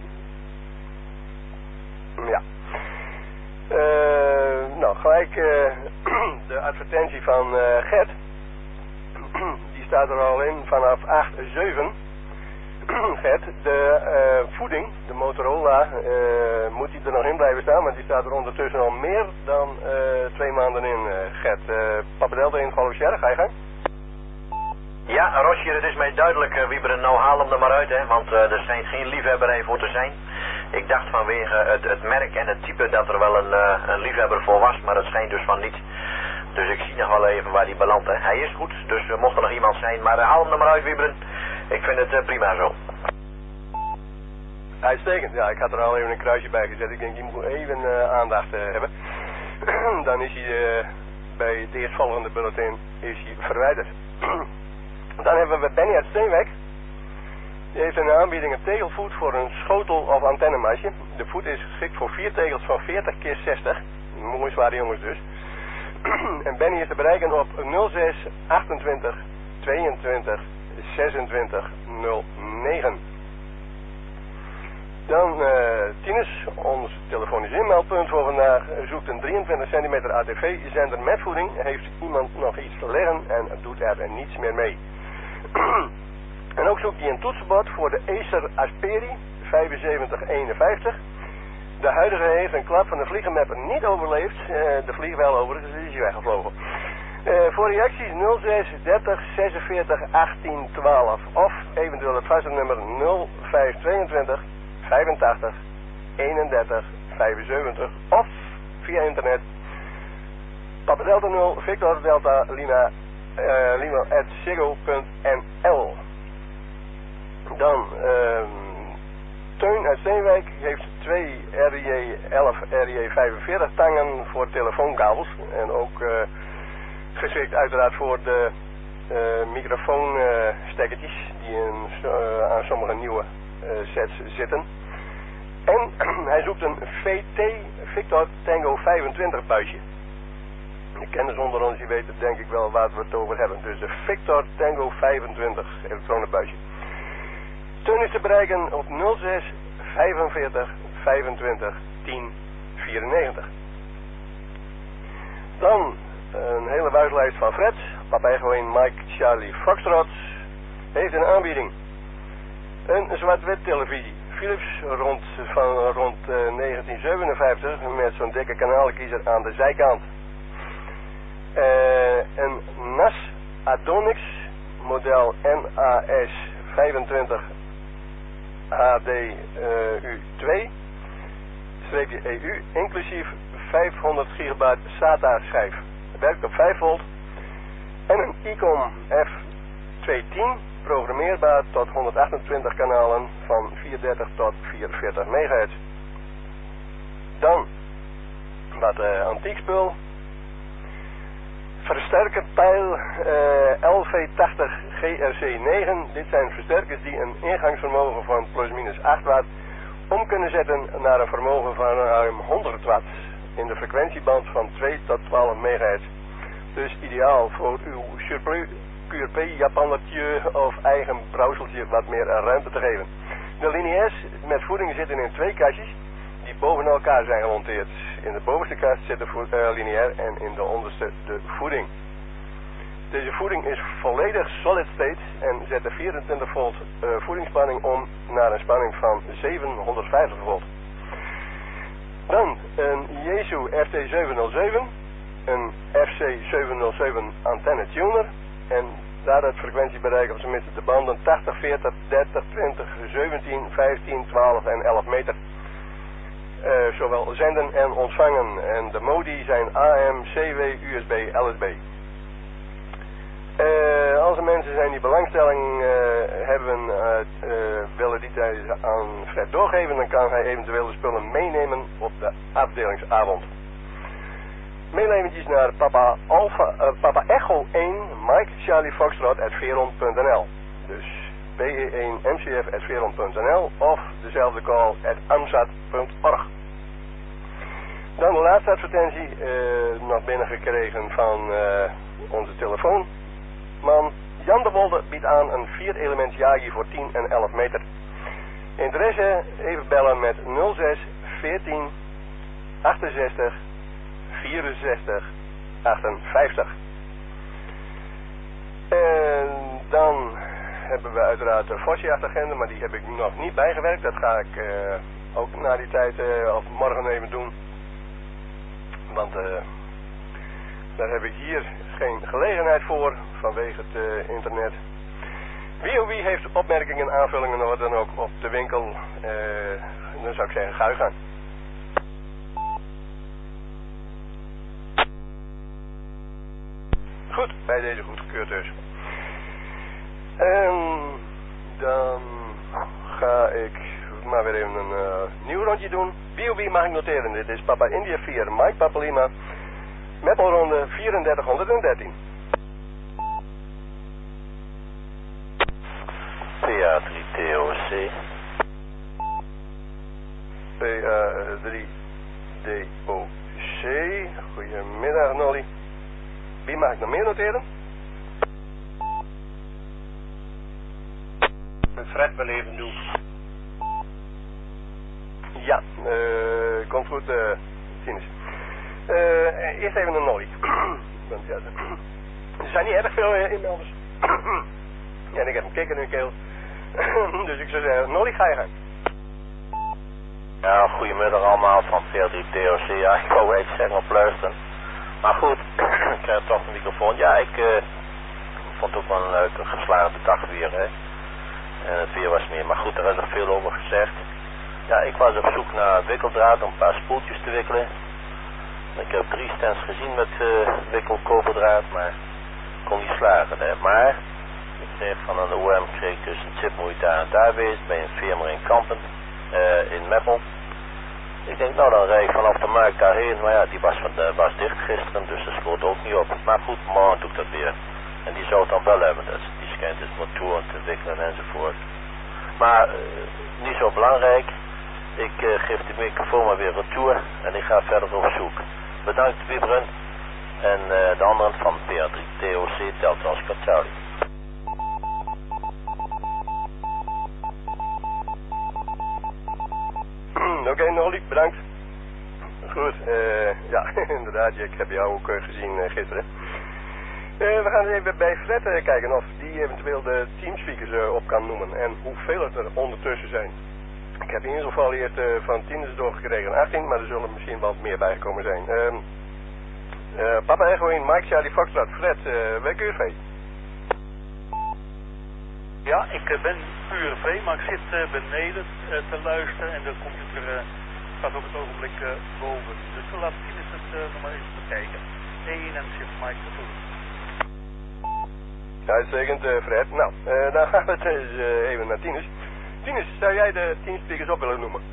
Ja. Uh, nou, gelijk uh, de advertentie van uh, Gert. Die staat er al in vanaf acht zeven. Gert, de uh, voeding, de Motorola, uh, moet die er nog in blijven staan, want die staat er ondertussen al meer dan uh, twee maanden in, uh, Gert. Uh, Papa Delta in Golf Sierra, ga je gang? Ja, Rosje, het is mij duidelijk, uh, Wieberen, nou haal hem er maar uit, hè, want uh, er schijnt geen liefhebberij voor te zijn. Ik dacht vanwege het, het merk en het type dat er wel een, uh, een liefhebber voor was, maar het schijnt dus van niet. Dus ik zie nog wel even waar die belandt, hè. Hij is goed, dus uh, mocht er nog iemand zijn, maar uh, haal hem er maar uit, Wieberen. Ik vind het uh, prima zo. Uitstekend, ja, ik had er al even een kruisje bij gezet. Ik denk, je moet even uh, aandacht uh, hebben. Dan is hij uh, bij het eerstvolgende bulletin is hij verwijderd. Dan hebben we Benny uit Steenwijk. Die heeft een aanbieding een tegelvoet voor een schotel of antennemasje. De voet is geschikt voor vier tegels van veertig keer zestig. Mooi zware jongens dus. En Benny is te bereiken op nul zes achtentwintig tweeëntwintig zesentwintig nul negen. Dan uh, Tinus, ons telefonisch inmeldpunt voor vandaag, zoekt een drieëntwintig centimeter A T V-zender met voeding. Heeft iemand nog iets te leggen en doet er niets meer mee. En ook zoekt hij een toetsenbord voor de Acer Asperi vijfenzeventig eenenvijftig. De huidige heeft een klap van de vliegenmapper niet overleefd. Uh, de vlieg wel overigens, dus is hij weggevlogen. Uh, voor reacties nul zes dertig zesenveertig achttien twaalf of eventueel het vaste nummer nul vijf tweeëntwintig vijfentachtig eenendertig vijfenzeventig of via internet Papa Delta nul Victor Delta Lima uh, Lima at ziggo punt n l. Dan uh, Teun uit Steenwijk heeft twee R J elf R J vijfenveertig tangen voor telefoonkabels en ook uh, geschikt uiteraard voor de uh, microfoonstekkertjes uh, die in, uh, aan sommige nieuwe uh, sets zitten. En hij zoekt een V T Victor Tango vijfentwintig buisje. De kenners onder ons die weten denk ik wel waar we het over hebben. Dus de Victor Tango vijfentwintig elektronenbuisje. Teun is te bereiken op nul zes vijfenveertig vijfentwintig tien vierennegentig. Dan een hele buislijst van Fred. Papa Echo één Mike Charlie Foxtrot heeft een aanbieding. Een zwart-wit televisie. Philips rond, van rond uh, negentien zevenenvijftig met zo'n dikke kanalenkiezer aan de zijkant. Uh, een N A S Adonix model N A S vijfentwintig H D uh, U twee E U inclusief vijfhonderd gigabyte SATA schijf. Werkt op vijf volt en een Icom F tweehonderdtien programmeerbaar tot honderdachtentwintig kanalen van vierhonderddertig tot vierenveertig megahertz. Dan wat uh, antiek spul. Versterker pijl uh, L V tachtig G R C negen. Dit zijn versterkers die een ingangsvermogen van plus minus acht watt om kunnen zetten naar een vermogen van ruim honderd watt in de frequentieband van twee tot twaalf megahertz. Dus ideaal voor uw surplus Q R P Japannertje of eigen brouwseltje wat meer ruimte te geven. De lineairs met voeding zitten in twee kastjes die boven elkaar zijn gemonteerd. In de bovenste kast zit de uh, lineair en in de onderste de voeding. Deze voeding is volledig solid state en zet de vierentwintig volt uh, voedingsspanning om naar een spanning van zevenhonderdvijftig volt. Dan een Yaesu F T zevenhonderdzeven, een F C zevenhonderdzeven antenne tuner en daar het frequentiebereik op zijn minste de banden tachtig, veertig, dertig, twintig, zeventien, vijftien, twaalf en elf meter. Uh, zowel zenden en ontvangen en de modi zijn A M, C W, U S B, L S B. Uh, als er mensen zijn die belangstelling uh, hebben, uh, uh, willen die tijdens aan Fred doorgeven, dan kan hij eventueel de spullen meenemen op de afdelingsavond. Mail eventjes naar papa, Alpha, uh, papa Echo één Mike Charlie Foxtrot at veron punt n l. Dus P E één M C F at veron punt n l of dezelfde call at amsat punt org. Dan de laatste advertentie, uh, nog binnengekregen van uh, onze telefoonman. Jan de Wolde biedt aan een vier elements Yagi voor tien en elf meter. Interesse even bellen met nul zes veertien achtenzestig vierenzestig achtenvijftig. En dan hebben we uiteraard de Vosjachtagenda, maar die heb ik nog niet bijgewerkt. Dat ga ik uh, ook na die tijd uh, of morgen even doen. Want uh, daar heb ik hier geen gelegenheid voor vanwege het uh, internet. Wie of wie heeft opmerkingen, aanvullingen of wat dan ook op de winkel, uh, dan zou ik zeggen ga u gaan. Goed, bij deze goedgekeurd dus. En dan ga ik maar weer even een uh, nieuw rondje doen. Wie of wie mag ik noteren? Dit is Papa India vier, Mike Papa Lima, meppelronde drieënveertighonderddertien. P A drie T O C. P A drie D O C. Goedemiddag Nolly. Wie mag ik nog meer noteren? Fred wil even doen. Ja, uh, komt goed, uh, Tinus. Uh, eerst even een Nolly. Want ja, er zijn niet erg veel uh, inmelders. Ja, en ik heb een kikker in de keel. Dus ik zou zeggen, Nolly, ga je gang. Ja, goedemiddag allemaal van P drie T O C. Ja, ik wou even zeggen op luisteren. Maar goed, ik krijg toch een microfoon. Ja, ik uh, vond het ook wel een leuke geslaagde dag weer, hè. En het weer was meer, maar goed, er is nog veel over gezegd. Ja, ik was op zoek naar wikkeldraad om een paar spoeltjes te wikkelen. Ik heb drie stands gezien met uh, wikkelkoperdraad, maar kon niet slagen, hè. Maar ik kreeg van een O M kreeg ik dus een tip hoe je daar en daar wees bij een firma in Kampen, uh, in Meppel. Ik denk, nou dan rijd ik vanaf de markt daarheen, maar ja, die was, van de, was dicht gisteren, dus dat schoot ook niet op. Maar goed, morgen doe ik dat weer. En die zou het dan wel hebben, dus die schijnt dus motoren te wikkelen enzovoort. Maar uh, niet zo belangrijk. Ik uh, geef de microfoon maar weer retour en ik ga verder op zoek. Bedankt Wiebren en uh, de anderen van P drie T O C Delta Oscar Charlie. Oké, okay, Nolly, bedankt. Goed, uh, ja, inderdaad, ik heb jou ook uh, gezien uh, gisteren. Uh, we gaan eens even bij Fred uh, kijken of die eventueel de teamspeakers uh, op kan noemen en hoeveel het er ondertussen zijn. Ik heb in ieder geval eerst uh, van Tinus doorgekregen achttien, maar er zullen misschien wel meer bijgekomen zijn. Uh, uh, Papa Echo in Mike Charlie Foxtrot, Fred, uh, welke U V? Ja, ik uh, ben U R V, maar ik zit uh, beneden uh, te luisteren en de computer uh, staat op het ogenblik uh, boven. Dus we laten Tinus het uh, nog maar even bekijken. één en shift Mike natuurlijk. Uitstekend, uh, Fred. Nou, uh, dan gaan we dus uh, even naar Tinus. Tinus, zou jij de teamspeakers op willen noemen?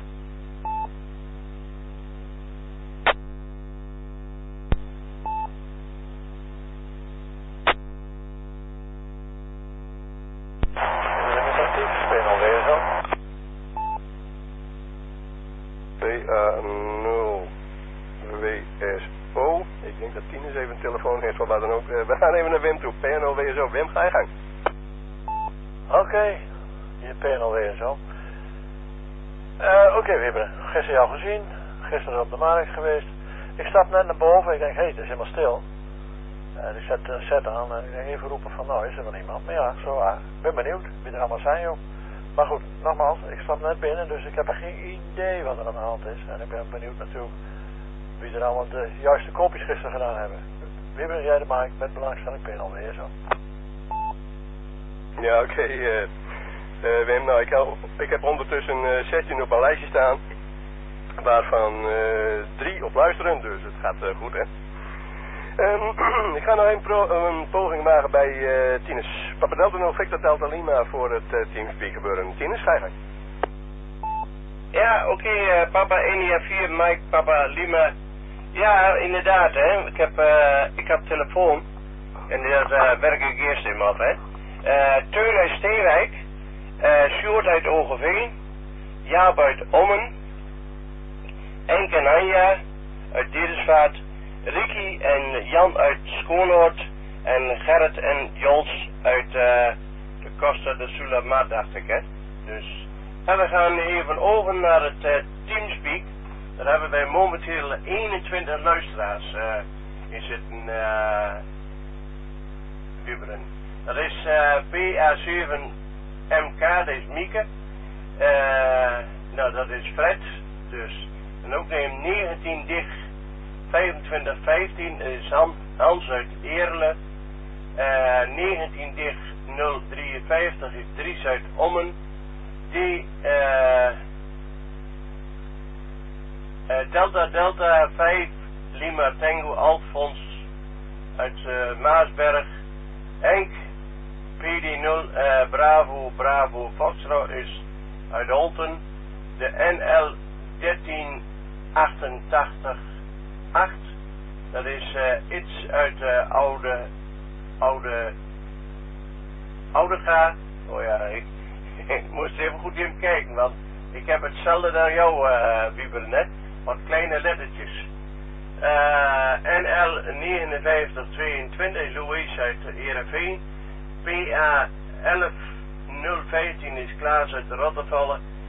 P A nul W S O. Ik denk dat Tinus even een telefoon heeft, of wat dan ook. Uh, we gaan even naar Wim toe. P A nul W S O. Wim, ga je gang. Oké. Okay. Je P N L weer zo. Uh, Oké, okay, Wibber. Gisteren jou gezien. Gisteren op de markt geweest. Ik stap net naar boven. Ik denk, hé, hey, het is helemaal stil. En uh, ik zet een set aan. En ik denk even roepen van, nou, is er wel iemand? Maar ja, zo waar. Ik ben benieuwd wie er allemaal zijn, joh. Maar goed, nogmaals, ik stap net binnen. Dus ik heb geen idee wat er aan de hand is. En ik ben benieuwd natuurlijk wie er allemaal de juiste koopjes gisteren gedaan hebben. Wibber, jij de markt met belangstelling P N L weer zo. Ja, oké. Okay, uh... Uh, Wim, nou, ik, hel, ik heb ondertussen uh, zestien op mijn lijstje staan, waarvan uh, drie op luisteren, dus het gaat uh, goed, hè. Um, ik ga nog een, pro, een poging maken bij uh, Tinus. Papa Delta nul Victor Delta Lima voor het uh, teamspeak gebeuren. Tinus, ga je gang. Ja, oké, okay, uh, Papa India vier, Mike, Papa Lima. Ja, inderdaad, hè. Ik heb, uh, ik heb telefoon en daar uh, werk ik eerst in af, hè. Uh, Teun uit Steenwijk. Uh, Sjoerd uit Ogeveen, Jaap uit Ommen, Enk en Anja uit Diersvaart, Ricky en Jan uit Schoonoord en Gerrit en Jols uit uh, de Costa de Sulamat, dacht ik, hè. Dus, en we gaan even over naar het uh, Teamspeak. Daar hebben wij momenteel eenentwintig luisteraars uh, in zitten uh, Wieberen. Dat is uh, P A zeven M K, dat is Mieke. Uh, nou, dat is Fred. Dus. En ook neem negentien dicht vijfentwintig vijftien is Han, Hans uit Eerle. Uh, negentien dicht nul drieënvijftig is Dries uit Ommen. Die uh, uh, Delta Delta vijf Lima Tango Alfons uit uh, Maasberg. Henk P D nul uh, Bravo Bravo Foxtrot is uit Holten. De N L dertien achtentachtig acht. Dat is uh, iets uit uh, oude oude Oudega. Oh ja, ik, ik moest even goed in kijken, want ik heb hetzelfde dan jou, uh, Wieber, net. Wat kleine lettertjes. Uh, N L negenenvijftig tweeëntwintig Louise uit Heerenveen. P A elf nul vijftien is Klaas uit Rottervallen. P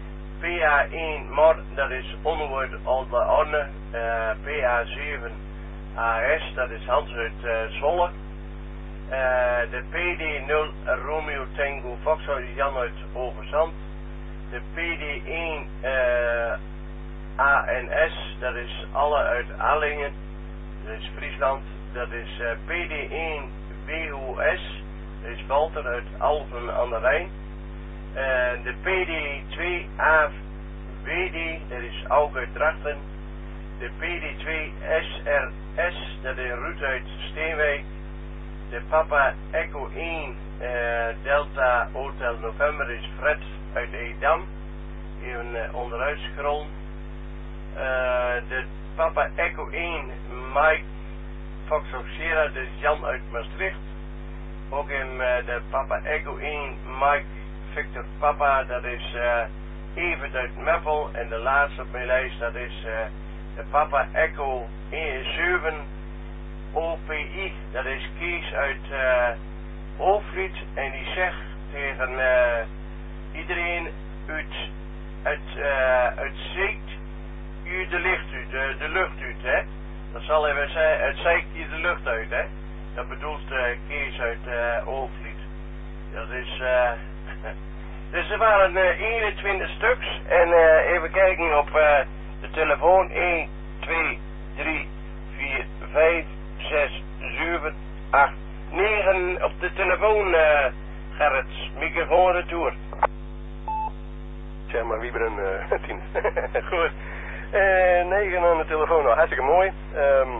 P A één Mor, dat is Onwoord Alde Arne. Uh, P A zeven A S, dat is Hans uit uh, Zwolle. Uh, de P D nul Romeo Tango Foxtrot Jan uit Overzand. De P D één uh, A N S, dat is Alle uit Allingen. Dat is Friesland. Dat is uh, P D één B O S, dat is Walter uit Alphen aan de Rijn. Uh, de P D twee A W D, dat is Auke uit Drachten. De P D twee S R S, dat is Ruud uit Steenwijk. De Papa Echo één uh, Delta Hotel November is Fred uit Edam. Even uh, onderuit scrollen. Uh, de Papa Echo één Mike Fox of Sierra, dat is Jan uit Maastricht. Ook in uh, de Papa Echo één Mike Victor Papa, dat is uh, Evert uit Meppel. En de laatste op mijn lijst, dat is uh, de Papa Echo zeven O P I, dat is Kees uit uh, Hoofdvliet. En die zegt tegen uh, iedereen uit, uit, uh, uit Zeekt u de licht uit, de, de lucht uit, hè. Dat zal even zeggen, het zeikt je de lucht uit, hè. Dat bedoelt uh, Kees uit uh, Hoofdvliet. Dat is, uh, dus er waren uh, eenentwintig stuks. En uh, even kijken op uh, de telefoon. één, twee, drie, vier, vijf, zes, zeven, acht, negen. Op de telefoon, uh, Gerrit. Microfoon retour. Zeg maar, Wieberen, uh, tien. Goed. Uh, negen aan de telefoon, nou, hartstikke mooi. Um,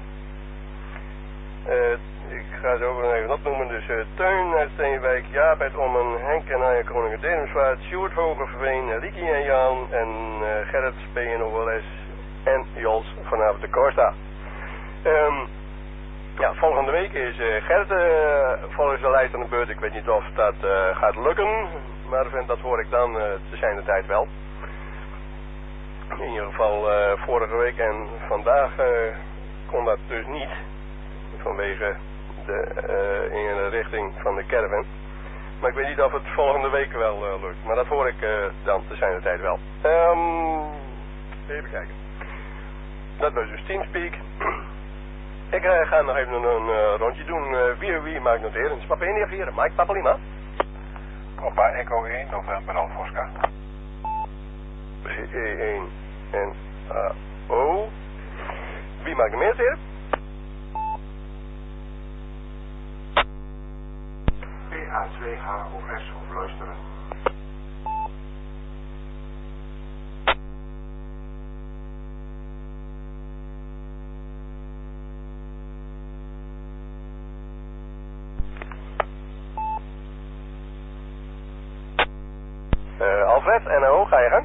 uh, ik ga ze ook nog even opnoemen. Dus uh, Teun uit Steenwijk, Jaap uit Ommen, Henk en Anja Koningen Dedemsvaart, Sjoerd Hogerveen, Riki en Jan en uh, Gerrit B N O L S en Jos vanavond de Costa. Um, ja, volgende week is uh, Gerrit uh, volgens de lijst aan de beurt. Ik weet niet of dat uh, gaat lukken, maar dat hoor ik dan uh, te zijn de tijd wel. In ieder geval uh, vorige week en vandaag uh, kon dat dus niet. Vanwege de uh, in de richting van de caravan. Maar ik weet niet of het volgende week wel uh, lukt. Maar dat hoor ik uh, dan te zijn de tijd wel. Um, even kijken. Dat was dus Teamspeak. Ik uh, ga nog even een, een uh, rondje doen. Uh, wie wie maakt noteren? Papa India vier, Mike Papa Lima. Papa Echo één, November Alpha Oscar. P E één en A O. Wie maakt de meeste hier? P A twee H O S of luisteren. Uh, Alfred, N O, ga je gang?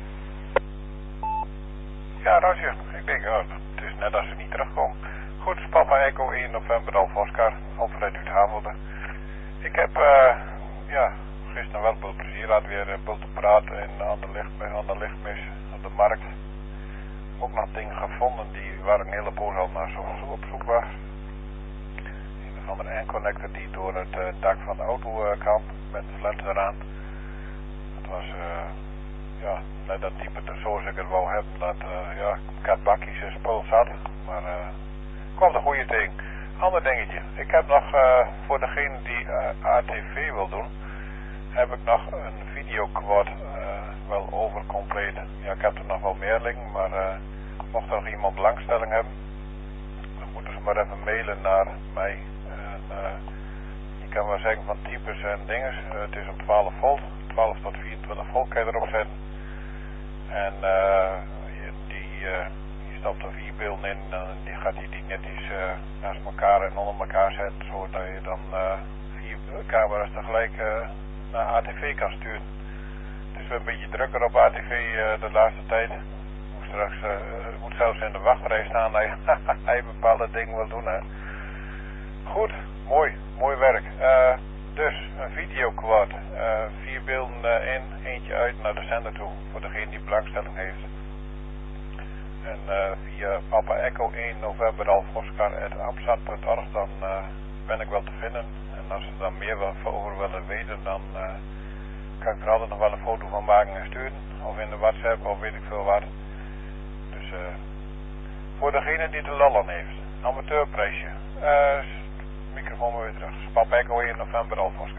Ja, Roger. Ik denk, oh, het is net als ze niet terugkomen. Goed, Papa Echo één, November Alpha Oscar, Alfred uit Havelde. Ik heb, uh, ja, gisteren wel veel plezier gehad weer uh, veel te praten in, aan, de licht, aan de lichtmis op de markt. Ook nog dingen gevonden die waar een hele poos al naar zo, zo op zoek was. Een van de N-connector die door het uh, dak van de auto uh, kwam met de flens eraan. Het was, uh, ja, net dat type te zoals ik het wou hebben. Dat, uh, ja, ik had bakjes en spul zat, maar uh, kwam de goede ding. Ander dingetje. Ik heb nog, uh, voor degene die uh, A T V wil doen, heb ik nog een videoquad uh, wel over compleet. Ja, ik heb er nog wel meer liggen, maar uh, mocht er nog iemand belangstelling hebben, dan moeten ze maar even mailen naar mij. En, uh, je kan maar zeggen van types en dingen. Uh, het is op twaalf volt, twaalf tot vierentwintig volt kan je erop zetten. En uh, die, uh, je stopt er vier beelden in en die gaat die, die netjes uh, naast elkaar en onder elkaar zetten, zodat je dan uh, vier camera's tegelijk uh, naar A T V kan sturen. Het is wel een beetje drukker op A T V uh, de laatste tijd. Moet straks, uh, moet zelfs in de wachtrij staan dat hij bepaalde dingen wil doen. Hè. Goed, mooi, mooi werk. Uh, dus een videoquad, uh, vier beelden uh, in, eentje uit naar de zender toe, voor degene die belangstelling heeft. En uh, via Papa Echo één November Alpha Oscar at amsat punt org, dan uh, ben ik wel te vinden. En als ze dan meer over willen weten, dan uh, kan ik er altijd nog wel een foto van maken en sturen. Of in de WhatsApp of weet ik veel wat. Dus uh, voor degene die de lallen heeft. Amateurprijsje. Uh, microfoon weer terug. Spap Echo in november alvast.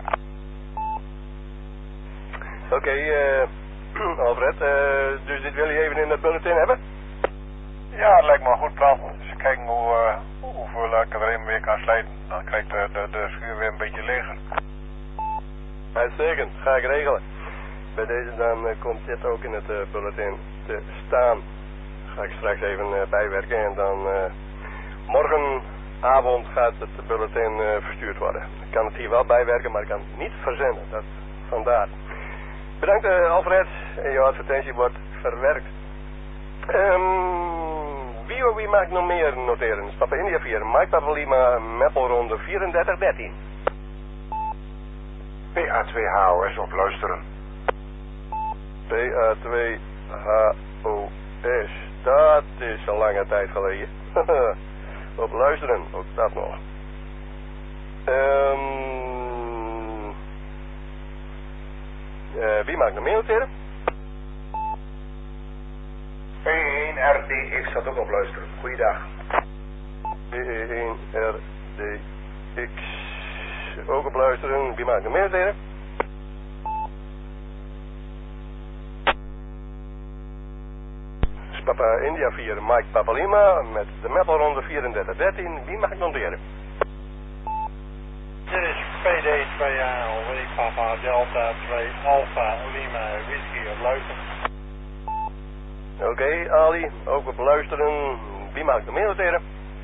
Oké, okay, uh, Alfred. Uh, dus dit wil je even in het bulletin hebben? Ja, dat lijkt me een goed plan. Dus kijken hoe, uh, hoeveel ik er even weer kan slijten. Dan krijgt de, de, de schuur weer een beetje leger. Uitstekend, ga ik regelen. Bij deze dan uh, komt dit ook in het uh, bulletin te staan. Ga ik straks even uh, bijwerken en dan uh, morgenavond gaat het bulletin uh, verstuurd worden. Ik kan het hier wel bijwerken, maar ik kan het niet verzenden. Dat vandaar. Bedankt uh, Alfred. En jouw advertentie wordt verwerkt. Um, wie of wie maakt nog meer noteren? Papa India vier, Mike Papa Lima, Meppelronde vierendertig dertien. P A twee H O S op luisteren. P A twee H O S, dat is een lange tijd geleden. Op luisteren, ook dat nog. Um, uh, wie maakt nog meer noteren? P E één R D X staat ook op luisteren. Goeiedag. P E één R D X ook op luisteren. Wie maakt nog meer noteren? Papa India vier, Mike Papa Lima met de meppelronde vierendertig dertien. Wie mag ik noteren? Dit is P D twee A L W Papa Delta twee Alpha Lima Whisky op luisteren. Oké, okay, Ali, ook op luisteren. Wie mag ik nog meer noteren?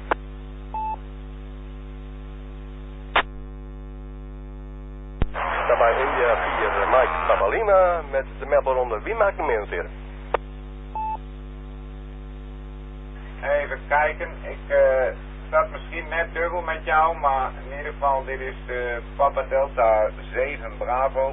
Papa India vier, Mike Papa Lima met de meppelronde. Wie mag ik nog meer noteren? Even kijken, ik uh, zat misschien net dubbel met jou, maar in ieder geval dit is uh, Papa Delta zeven Bravo.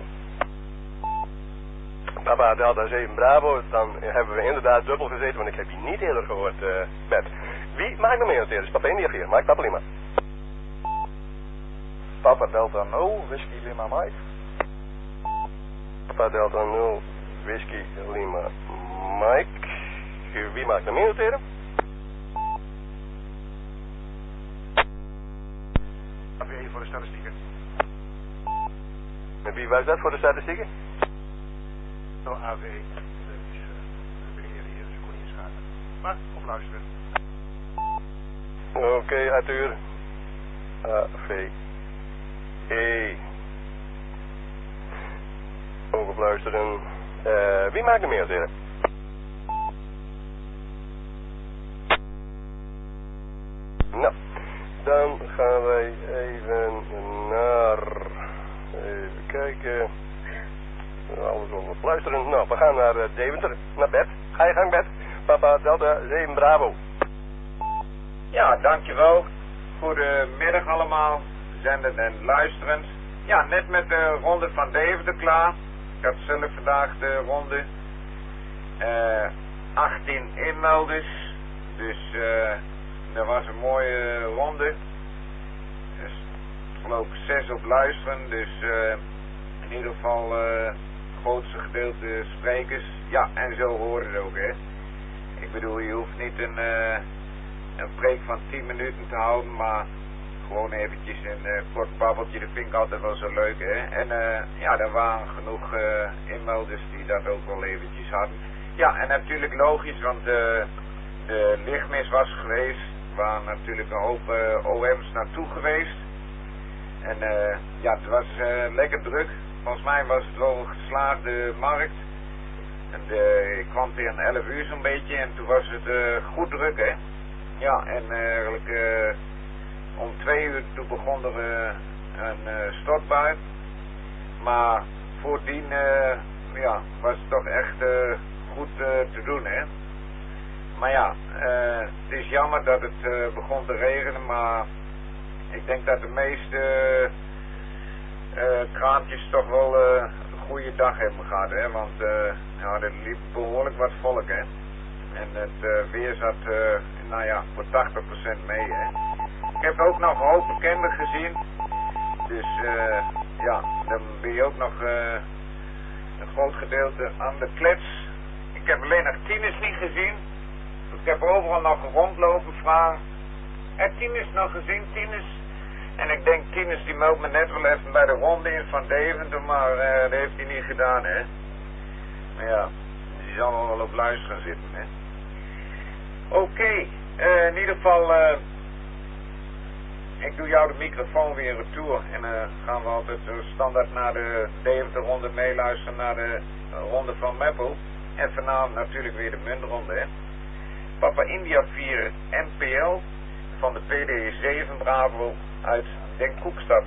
Papa Delta zeven Bravo, dan hebben we inderdaad dubbel gezeten, want ik heb je niet eerder gehoord, uh, Bert. Wie maakt nog meer noteren? Dus Papa India vier, Mike Papa Lima. Papa Delta nul, Whisky Lima Mike. Papa Delta nul, Whisky Lima Mike. Wie maakt nog meer noteren? A V E voor de statistieken. En wie was dat voor de statistieken? Nou, A V E. Dat is uh, de beheer hier, dus ik kon niet inschakelen. Maar, op luisteren. Oké, okay, Arthur. A V E. Ook op luisteren. Uh, wie maakt er meer noteren? Nou, dan gaan wij even naar, even kijken, alles over luisteren. Nou, we gaan naar uh, Deventer, naar Bert. Ga je gang, Bert. Papa Delta zeven Bravo. Ja, dankjewel. Goedemiddag allemaal, zenden en luisterend. Ja, net met de ronde van Deventer klaar. Ik had zelf vandaag de ronde. Uh, achttien inmelders. Dus uh, dat was een mooie ronde. Dus geloof ik zes op luisteren. Dus uh, in ieder geval uh, het grootste gedeelte sprekers. Ja, en zo hoort het ook, hè. Ik bedoel, je hoeft niet een, uh, een preek van tien minuten te houden, maar gewoon eventjes een uh, kort babbeltje. Dat vind ik altijd wel zo leuk, hè. En uh, ja, er waren genoeg uh, inmelders die dat ook wel eventjes hadden. Ja, en natuurlijk logisch, want uh, de lichtmis was geweest. Er waren natuurlijk een hoop uh, O M's naartoe geweest. En uh, ja, het was uh, lekker druk. Volgens mij was het wel een geslaagde markt. En uh, ik kwam tegen elf uur zo'n beetje en toen was het uh, goed druk, hè. Ja, en uh, eigenlijk uh, om twee uur toen begon er uh, een uh, stortbui. Maar voordien uh, ja, was het toch echt uh, goed uh, te doen, hè. Maar ja, uh, het is jammer dat het uh, begon te regenen, maar ik denk dat de meeste uh, uh, kraampjes toch wel uh, een goede dag hebben gehad, hè. Want uh, ja, er liep behoorlijk wat volk, hè. En het uh, weer zat, uh, nou ja, voor tachtig procent mee, hè. Ik heb ook nog een hoop bekenden gezien. Dus uh, ja, dan ben je ook nog uh, een groot gedeelte aan de klets. Ik heb alleen nog Tinus niet gezien. Ik heb overal nog rondlopen vragen. Heb Tinus nog gezien, Tinus? En ik denk, Tinus die meldt me net wel even bij de ronde in van Deventer, maar uh, dat heeft hij niet gedaan, hè. Maar ja, die zal wel op luisteren zitten, hè. Oké, okay, uh, in ieder geval, uh, ik doe jou de microfoon weer retour. En dan uh, gaan we altijd uh, standaard naar de Deventer ronde meeluisteren naar de uh, ronde van Meppel. En vanavond natuurlijk weer de muntronde, hè. Papa India vier M P L van de P D zeven Bravo uit Den Koekstad.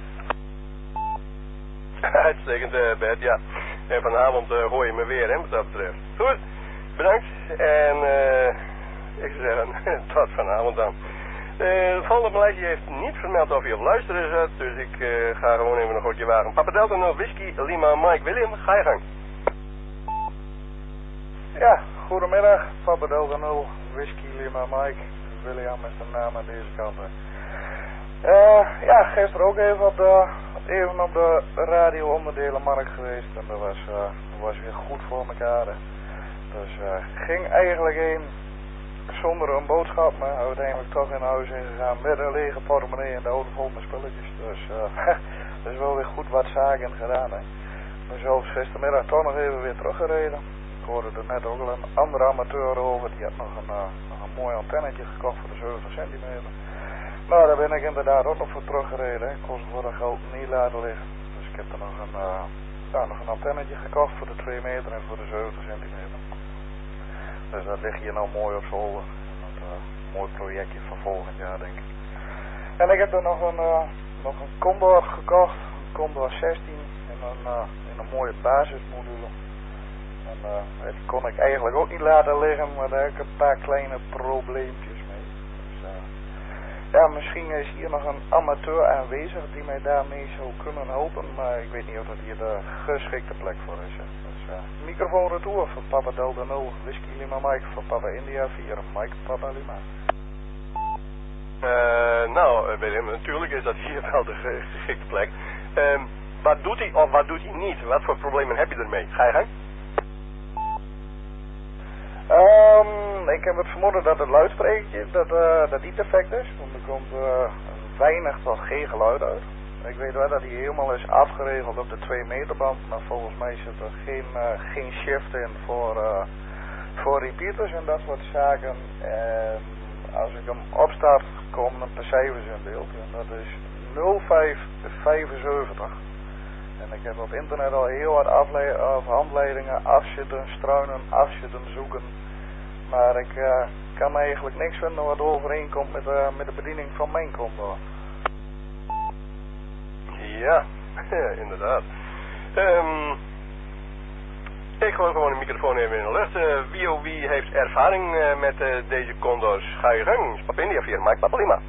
Uitstekend, uh, Bert, ja. En vanavond uh, hoor je me weer, hè, wat dat betreft. Goed, bedankt. En uh, ik zou zeggen, tot vanavond dan. Uh, het volgende beleidje heeft niet vermeld of je op luisteren zat, dus ik uh, ga gewoon even een goedje wagen. Papa Delta nul Whisky, Lima, Mike, William, ga je gang. Ja, goedemiddag. Papa Delta nul, Whisky, Lima, Mike, William is de naam aan deze kant. Uh, ja, gisteren ook even op de, even op de radio-onderdelenmarkt geweest en dat was, uh, dat was weer goed voor elkaar. Hè. Dus uh, ging eigenlijk heen zonder een boodschap, maar uiteindelijk toch in huis ingegaan met een lege portemonnee en de auto vol met spulletjes. Dus uh, dat is wel weer goed wat zaken gedaan. Hè. Maar zelfs gistermiddag toch nog even weer teruggereden. Ik hoorde er net ook al een andere amateur over, die had nog een, uh, nog een mooi antennetje gekocht voor de zeventig centimeter. Nou, daar ben ik inderdaad ook nog voor teruggereden. Hè. Ik kon ze voor dat geld niet laten liggen. Dus ik heb er nog een, uh, ja, nog een antennetje gekocht voor de twee meter en voor de zeventig centimeter. Dus dat ligt hier nou mooi op zolder. Dat is uh, een mooi projectje van volgend jaar, denk ik. En ik heb er nog een, uh, nog een Condor gekocht. Een Condor zestien in een, uh, in een mooie basismodule. En uh, die kon ik eigenlijk ook niet laten liggen, maar daar heb ik een paar kleine probleempjes mee. Dus, uh, ja, misschien is hier nog een amateur aanwezig die mij daarmee zou kunnen helpen, maar ik weet niet of dat hier de geschikte plek voor is. Hè. Dus uh, microfoon retour voor Papa Delta nul, Whisky Lima Mike, voor Papa India vier, Mike Papa Lima. Uh, nou, Willem, natuurlijk is dat hier wel de geschikte plek. Um, wat doet hij of wat doet hij niet? Wat voor problemen heb je ermee? Ga je gang? Um, ik heb het vermoeden dat het luidsprekertje, dat, uh, dat die defect is, want er komt uh, weinig tot geen geluid uit. Ik weet wel dat hij helemaal is afgeregeld op de twee meter band, maar volgens mij zit er geen, uh, geen shift in voor, uh, voor repeaters en dat soort zaken. En als ik hem opstart, komen een paar cijfers in beeld en dat is nul vijf vijfenzeventig. En ik heb op internet al heel wat afle- of handleidingen, afzitten, struinen, afzitten, zoeken. Maar ik uh, kan eigenlijk niks vinden wat overeenkomt met, uh, met de bediening van mijn Condor. Ja, inderdaad. Um, ik gooi gewoon de microfoon even in de lucht. Uh, wie of wie heeft ervaring uh, met uh, deze Condors? Ga je gang. Papa India vier, Mike Papa Lima.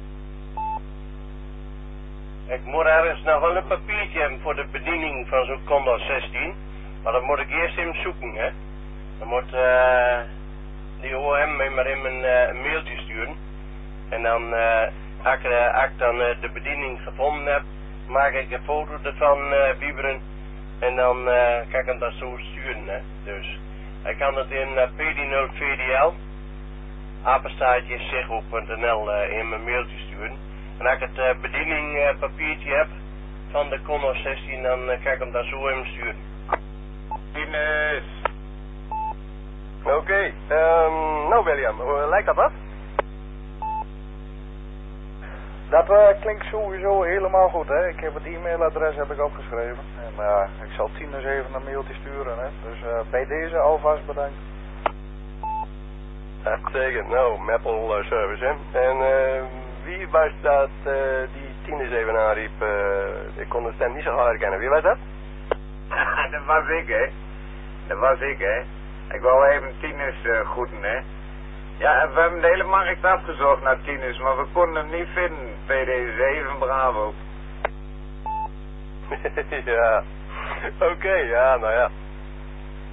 Ik moet ergens nog wel een papiertje hebben voor de bediening van zo'n Condor zestien. Maar dan moet ik eerst even zoeken, hè. Dan moet uh, die O M mij maar in mijn uh, een mailtje sturen. En dan, uh, als ik, uh, als ik dan uh, de bediening gevonden heb, maak ik een foto ervan, uh, Wieberen. En dan uh, kan ik hem dat zo sturen, hè. Dus, ik kan het in uh, P D nul V D L, apenstaartje ziggo punt n l uh, in mijn mailtje sturen. En als ik het uh, bediening uh, papiertje heb van de Condor zestien, dan uh, kan ik hem daar zo in sturen. Ines. Oké, okay. um, nou William, uh, lijkt dat wat? Dat uh, klinkt sowieso helemaal goed, hè. Ik heb het e-mailadres heb ik opgeschreven. En uh, ik zal Tinus even een mailtje sturen, hè. Dus uh, bij deze alvast bedankt. Uitstekend, nou, Maple uh, service, hè. En uh, wie was dat uh, die Tinus even aanriep? Uh, ik kon de stem niet zo hard herkennen. Wie was dat? Dat was ik, hè. Dat was ik, hè. Ik wou even Tinus uh, groeten, hè. Ja, we hebben de hele markt afgezocht naar Tinus, maar we konden hem niet vinden. P D zeven Bravo. Ja, oké, okay, ja, nou ja.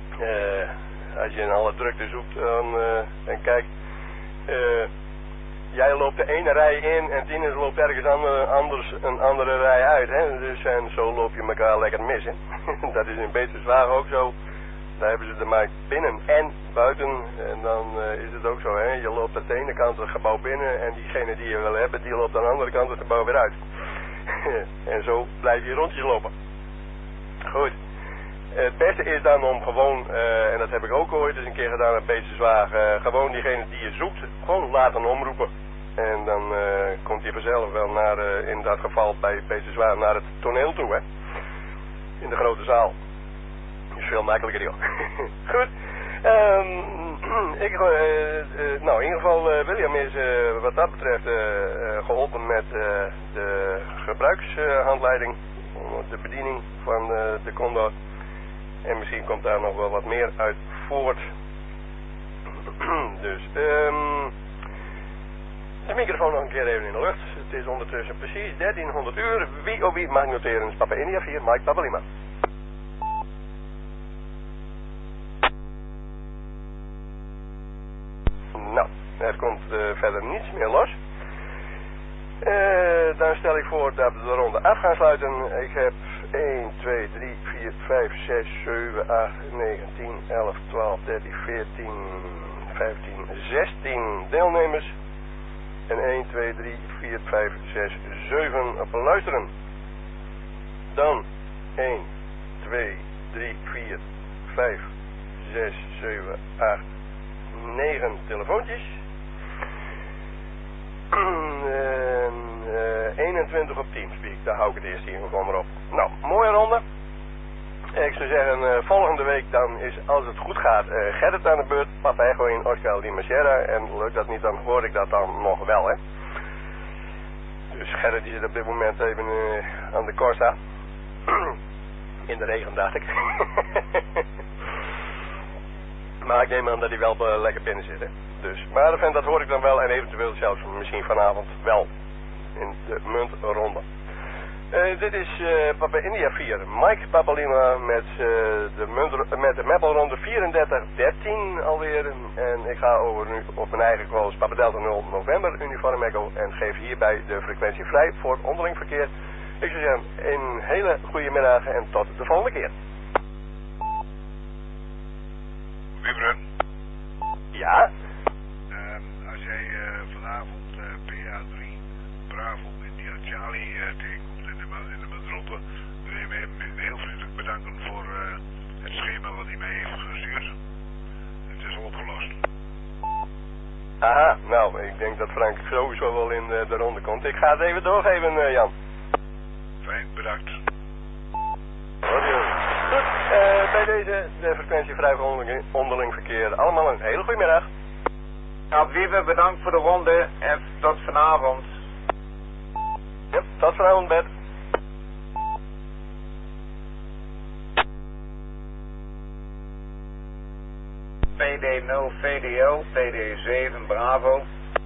Uh, als je in alle drukte zoekt dan, uh, en kijkt, uh, jij loopt de ene rij in en Tinus loopt ergens ander, anders een andere rij uit. Hè? Dus, en zo loop je elkaar lekker mis. Hè? Dat is in Beterswagen ook zo. Daar hebben ze de markt binnen en buiten. En dan uh, is het ook zo. Hè? Je loopt aan de ene kant het gebouw binnen en diegene die je wil hebben, die loopt aan de andere kant het gebouw weer uit. En zo blijf je rondjes lopen. Goed. Het beste is dan om gewoon, uh, en dat heb ik ook ooit eens een keer gedaan met Beterswagen, uh, gewoon diegene die je zoekt, gewoon laten omroepen. En dan uh, komt hij vanzelf wel naar, uh, in dat geval bij Beterswagen, naar het toneel toe, hè. In de grote zaal. Is veel makkelijker, joh. Goed. Um, ik, uh, uh, nou, in ieder geval, uh, William is uh, wat dat betreft uh, uh, geholpen met uh, de gebruikshandleiding, uh, de bediening van uh, de Condor. En misschien komt daar nog wel wat meer uit voort. Dus, um, de microfoon nog een keer even in de lucht. Het is ondertussen precies dertienhonderd uur. Wie of wie mag noteren? Is Papa India vier, Mike Papa Lima. Nou, er komt uh, verder niets meer los. Uh, dan stel ik voor dat we de ronde af gaan sluiten. Ik heb een, twee, drie, vier, vijf, zes, zeven, acht, negen, tien, elf, twaalf, dertien, veertien, vijftien, zestien deelnemers. En een, twee, drie, vier, vijf, zes, zeven op luisteren. Dan een, twee, drie, vier, vijf, zes, zeven, acht, negen telefoontjes. En, uh, eenentwintig op Teamspeak, daar hou ik het eerst hier gewoon maar op. Nou, mooie ronde. Ik zou zeggen, uh, volgende week dan is, als het goed gaat, uh, Gerrit aan de beurt. Papa Echo in Oscar Lima Sierra. En lukt dat niet, dan hoor ik dat dan nog wel, hè. Dus Gerrit die zit op dit moment even uh, aan de Corsa. In de regen, dacht ik. Maar ik neem aan dat hij wel uh, lekker binnen zit, hè. Dus, maar dat hoor ik dan wel en eventueel zelfs misschien vanavond wel in de muntronde. Uh, dit is uh, Papa India vier, Mike Papalima met, uh, de munt, met de Mappelronde vierendertig dertien alweer. En ik ga over nu op mijn eigen quotes Papa Delta nul November Uniform Echo en geef hierbij de frequentie vrij voor het onderling verkeer. Ik zou zeggen, een hele goede middag en tot de volgende keer. Wibren? Ja? Uh, als jij uh, vanavond uh, P A drie Bravo India Charlie uh, tegenkomt in de, in de muntronde, wil je hem heel vriendelijk bedanken voor uh, het schema wat hij mij heeft gestuurd. Het is al opgelost. Aha, nou, ik denk dat Frank sowieso wel in de, de ronde komt. Ik ga het even doorgeven, uh, Jan. Fijn, bedankt. Goed, uh, bij deze de frequentie vrij voor onderling, onderling verkeer. Allemaal een hele goede middag. Nou, Wieber, bedankt voor de ronde en tot vanavond. Ja, tot vanavond, Bert. P D nul V D O, P D zeven Bravo.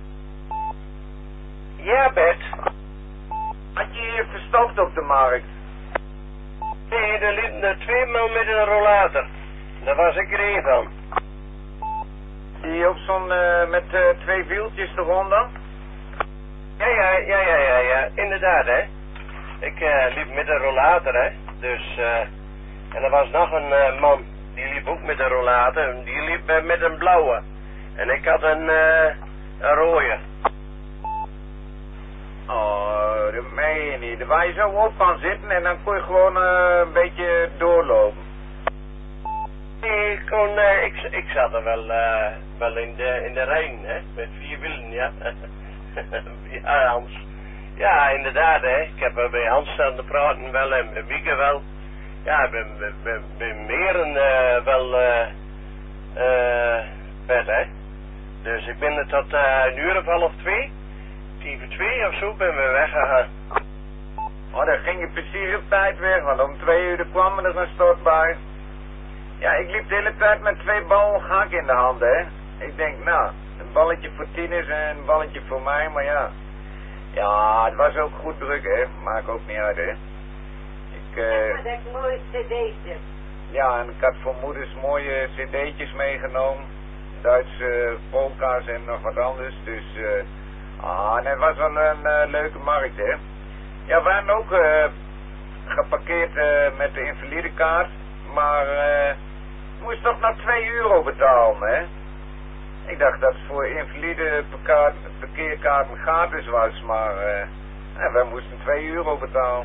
Ja, Bert. Had je je verstopt op de markt? Nee, er liepen er twee man met een rollator. Daar was ik er één van. Die op zo'n uh, met uh, twee wieltjes eronder? Ja, ja, ja, ja, ja, ja, inderdaad, hè. Ik uh, liep met een rollator, hè. Dus, uh, en er was nog een uh, man, die liep ook met een rollator. Die liep uh, met een blauwe. En ik had een, uh, een rode. Oh, dat meen je niet. Waar je zo op kan zitten en dan kon je gewoon uh, een beetje doorlopen. Nee, ik, kon, uh, ik, ik zat er wel, uh, wel in de, in de rijn, hè. Met vier wielen, ja. Ja, Hans. Ja, inderdaad, hè. Ik heb er bij Hans staan te praten wel en bij Mieke wel. Ja, ik ben, ben, ben, ben meer een, uh, wel, eh, uh, uh, bed, hè. Dus ik ben er tot uh, een uur of half twee. Tien voor twee of zo ben we weggegaan. Oh, dan ging je precies op tijd weg, want om twee uur kwam er een stort bij. Ja, ik liep de hele tijd met twee ballen gak in de hand, hè. Ik denk, nou, een balletje voor Tinus en een balletje voor mij, maar ja. Ja, het was ook goed druk, hè. Maakt ook niet uit, hè. Ik, eh... Uh... dat mooie cd'tjes. Ja, en ik had voor moeders mooie cd'tjes meegenomen. Duitse polka's en nog wat anders, dus... Uh... Ah, dat was wel een uh, leuke markt, hè. Ja, we hebben ook uh, geparkeerd uh, met de invalidekaart, maar uh, moest toch nog twee euro betalen, hè. Ik dacht dat het voor invalide parkeerkaarten gratis was, maar uh, ja, wij moesten twee euro betalen.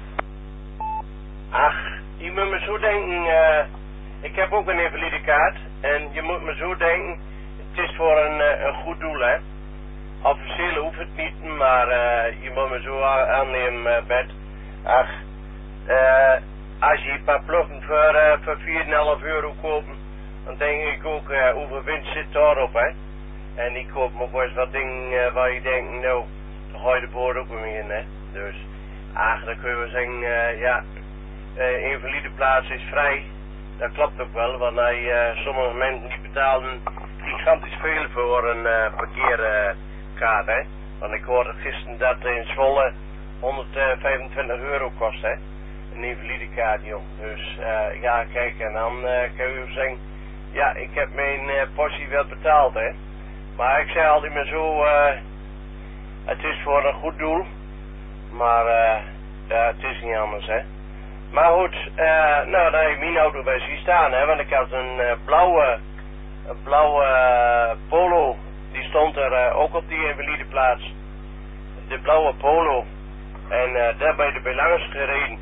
Ach, je moet me zo denken, uh, ik heb ook een invalidekaart en je moet me zo denken, het is voor een, uh, een goed doel, hè. Officieel hoeft het niet, maar uh, je moet me zo aannemen, uh, Bert. Ach, uh, als je een paar ploegen voor, uh, voor vier komma vijf euro kopen, dan denk ik ook, uh, hoeveel winst zit daarop, hè. En ik koop me voor eens wat dingen uh, waar je denkt, nou, dan ga je de boord ook weer in, hè. Dus, ach, dan kun je zeggen, uh, ja, uh, invalide plaats is vrij. Dat klopt ook wel, want hij, uh, sommige mensen die betalen gigantisch veel voor een uh, parkeerkaart, hè. Want ik hoorde gisteren dat in Zwolle honderdvijfentwintig euro kost, hè. Een invalide kaart, jong. Dus, uh, ja, kijk, en dan uh, kun je zeggen, ja, ik heb mijn uh, portie wel betaald, hè. Maar ik zei altijd maar zo, uh, het is voor een goed doel, maar uh, ja, het is niet anders, hè. Maar goed, uh, nou, daar heb ik mijn auto bij zien staan, hè, want ik had een uh, blauwe, een blauwe uh, Polo, die stond er uh, ook op die invalide plaats. De blauwe Polo. En uh, daar ben je bij langs gereden.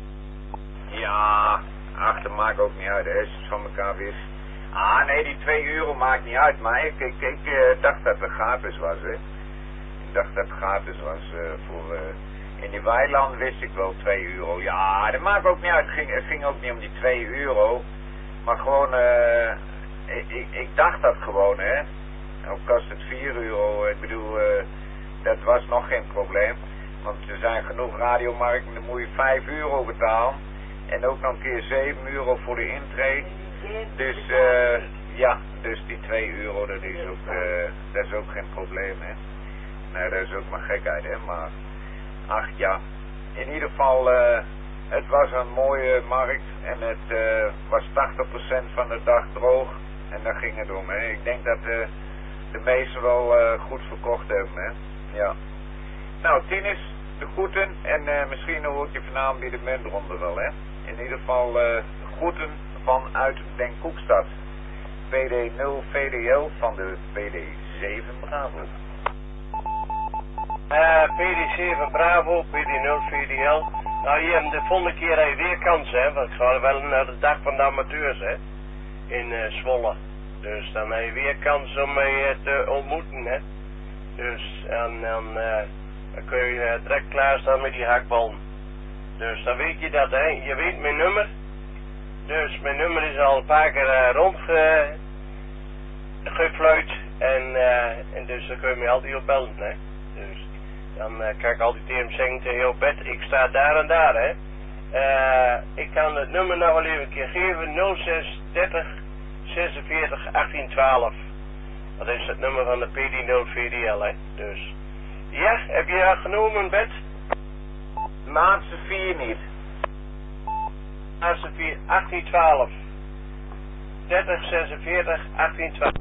Ja, ach, dat maakt ook niet uit, hè, als je het van elkaar wist. Ah, nee, die twee euro maakt niet uit, maar ik, ik, ik uh, dacht dat het gratis was, hè. Ik dacht dat het gratis was uh, voor... Uh, in die weiland wist ik wel twee euro. Ja, dat maakt ook niet uit. Het ging, het ging ook niet om die twee euro. Maar gewoon, uh, ik, ik, ik dacht dat gewoon, hè. Ook kost het vier euro. Ik bedoel, uh, dat was nog geen probleem. Want er zijn genoeg radiomarkten, dan moet je vijf euro betalen. En ook nog een keer zeven euro voor de intree. Dus, uh, ja, dus die twee euro, dat is ook, uh, dat is ook geen probleem, hè. Nee, dat is ook maar gekheid, hè. Maar... Ach ja, in ieder geval, uh, het was een mooie markt en het uh, was tachtig procent van de dag droog en daar ging het om, hè. Ik denk dat uh, de meesten wel uh, goed verkocht hebben, hè. Ja. Nou, Tinus, de groeten en uh, misschien hoor ik je vanavond bij de muntronde wel, hè. In ieder geval, uh, de groeten vanuit Den Koekstad. P D nul V D L van de P D zeven Bravo. Uh, P D zeven Bravo, P D nul V D L. Nou, hier de volgende keer heb je weer kans, hè. Want ik ga wel naar de dag van de amateurs, hè. In uh, Zwolle. Dus dan heb je weer kans om mij uh, te ontmoeten, hè. Dus, en dan, uh, dan kun je uh, direct klaarstaan met die hakballen. Dus dan weet je dat, hè. Je weet mijn nummer. Dus mijn nummer is al een paar keer uh, rondgefluit. En, uh, en dus dan kun je me altijd op bellen, hè. Dus dan uh, kan ik altijd tegen hem zeggen tegen jou, Bert, ik sta daar en daar, hè. Uh, ik kan het nummer nog wel even een keer geven, nul zes dertig zesenveertig achttien twaalf. Dat is het nummer van de P D nul V D L, hè. Dus, ja, heb je dat genomen, Bert? De laatste vier niet. De laatste vier, achttien twaalf. dertig zesenveertig achttien twaalf.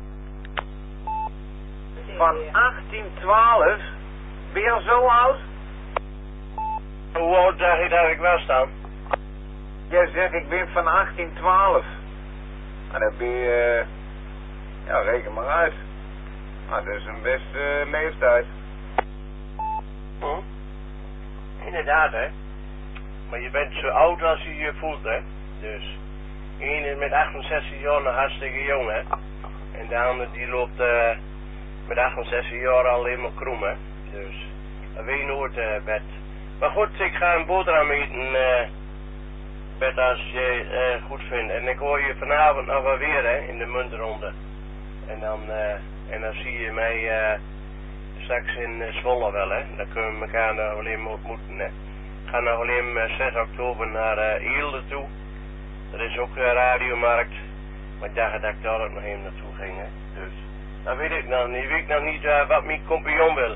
Van achttien twaalf? Ben je al zo oud? Hoe oud dacht je dat ik was dan? Jij zegt, ik ben van achttien twaalf. En dan ben je... Uh, ja, reken maar uit. Nou, dat is een beste uh, leeftijd. Hm? Inderdaad, hè. Maar je bent zo oud als je je voelt, hè. Dus, één is met achtenzestig jaar nog hartstikke jong, hè. En de andere die loopt uh, met achtenzestig jaar alleen maar krom, hè. Dus, dat weet je nooit, uh, Bert. Maar goed, ik ga een boterham eten, uh, Bert, als je uh, goed vindt. En ik hoor je vanavond nog wel weer, hè, in de muntronde. En dan, uh, en dan zie je mij uh, straks in uh, Zwolle wel, hè. Dan kunnen we elkaar nog alleen maar ontmoeten, hè. Ik ga nog alleen uh, zes oktober naar uh, Eelde toe. Dat is ook een radiomarkt. Maar ik dacht dat ik daar ook nog even naartoe ging, hè. Dus, dat weet ik nog niet. Ik weet nog niet uh, wat mijn compagnon wil.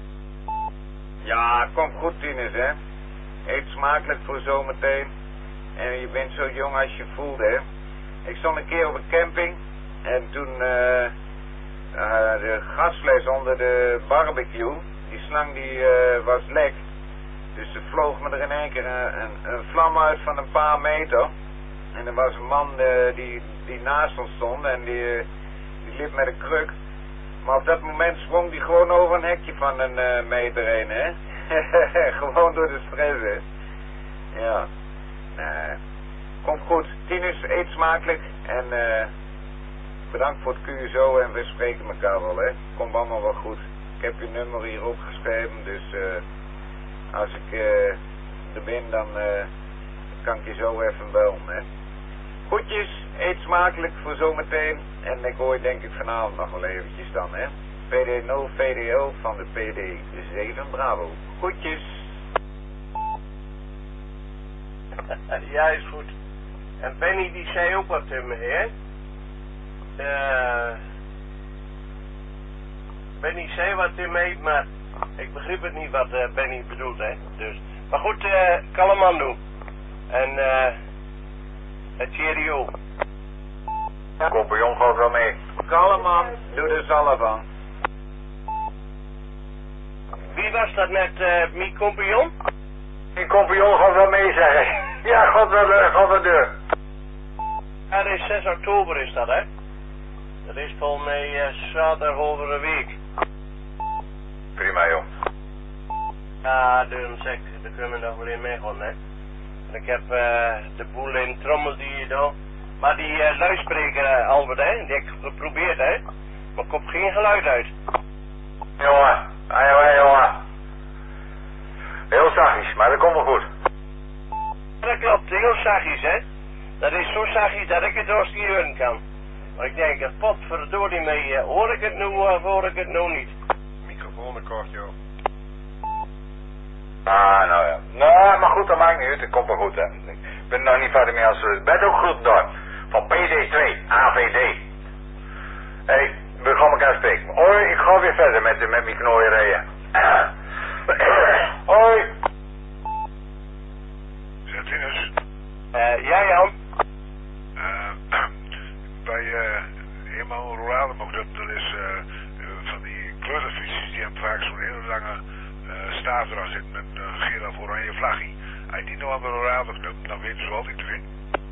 Ja, komt goed, Tinus, hè. Eet smakelijk voor zometeen. En je bent zo jong als je voelt, hè. Ik stond een keer op een camping. En toen uh, uh, de gasfles onder de barbecue, die slang die uh, was lek. Dus er vloog me er in één keer een, een, een vlam uit van een paar meter. En er was een man uh, die, die naast ons stond en die, uh, die liep met een kruk. Maar op dat moment sprong die gewoon over een hekje van een uh, meter heen, hè. Gewoon door de stress, hè. Ja. Nee. Komt goed. Tinus, eet smakelijk. En uh, bedankt voor het Q S O en we spreken elkaar wel, hè. Komt allemaal wel goed. Ik heb je nummer hier opgeschreven, dus uh, als ik uh, er ben, dan uh, kan ik je zo even bellen, hè. Goedjes, eet smakelijk voor zometeen. En ik hoor je denk ik vanavond nog wel eventjes dan, hè. P D nul V D O van de P D zeven Bravo. Goedjes. Ja, is goed. En Benny die zei ook wat tegen me, hè. Uh, Benny zei wat tegen mij, maar ik begreep het niet wat uh, Benny bedoelt, hè. Dus, maar goed, uh, kalm aan doen. En eh... Uh, cheerio. Compagnon gaat wel mee. Kalm man, doe er zalf aan. Wie was dat net, uh, mijn compagnon? Mijn compagnon gaat wel mee, zeg ik. Ja, gaat wel, uh, gaat wel deur. Ja, dat is zes oktober is dat, hè? Dat is volgens mij uh, zaterdag over een week. Prima, joh. Ja, dan zeg ik, daar kunnen we nog wel in meegaan, hè? En ik heb uh, de boel in trommel die je doet. Maar die uh, luidspreker, uh, Albert, hè, die heb ik geprobeerd, hè. Maar ik kom geen geluid uit. Jongen, ah, jongen, jongen. Heel zachtjes, maar dat komt wel goed. Dat klopt, heel zachtjes, hè. Dat is zo zachtjes dat ik het doorst niet horen kan. Maar ik denk, potverdorie mee, uh, hoor ik het nu of hoor ik het nou niet? Microfoon kort, joh. Ah, nou ja. Nou, maar goed, dat maakt niet uit. Het komt wel goed, hè. Ik ben nog niet verder mee als we... Ben ook goed door. Van P D twee, A V D. Hé, hey, we gaan elkaar spreken. Hoi, ik ga weer verder met, met mijn knooierijen. Hoi. Zeg, Tinus. Uh, ja, Jan. Uh, bij uh, eenmaal Rollade mocht dat, dat is uh, van die kleurenfietsjes, die hebben vaak zo'n hele lange uh, staaf eraan zitten met een uh, geel of oranje vlaggie. Als je die nou aan de Rollade knupt, dan weten ze wel altijd te vinden.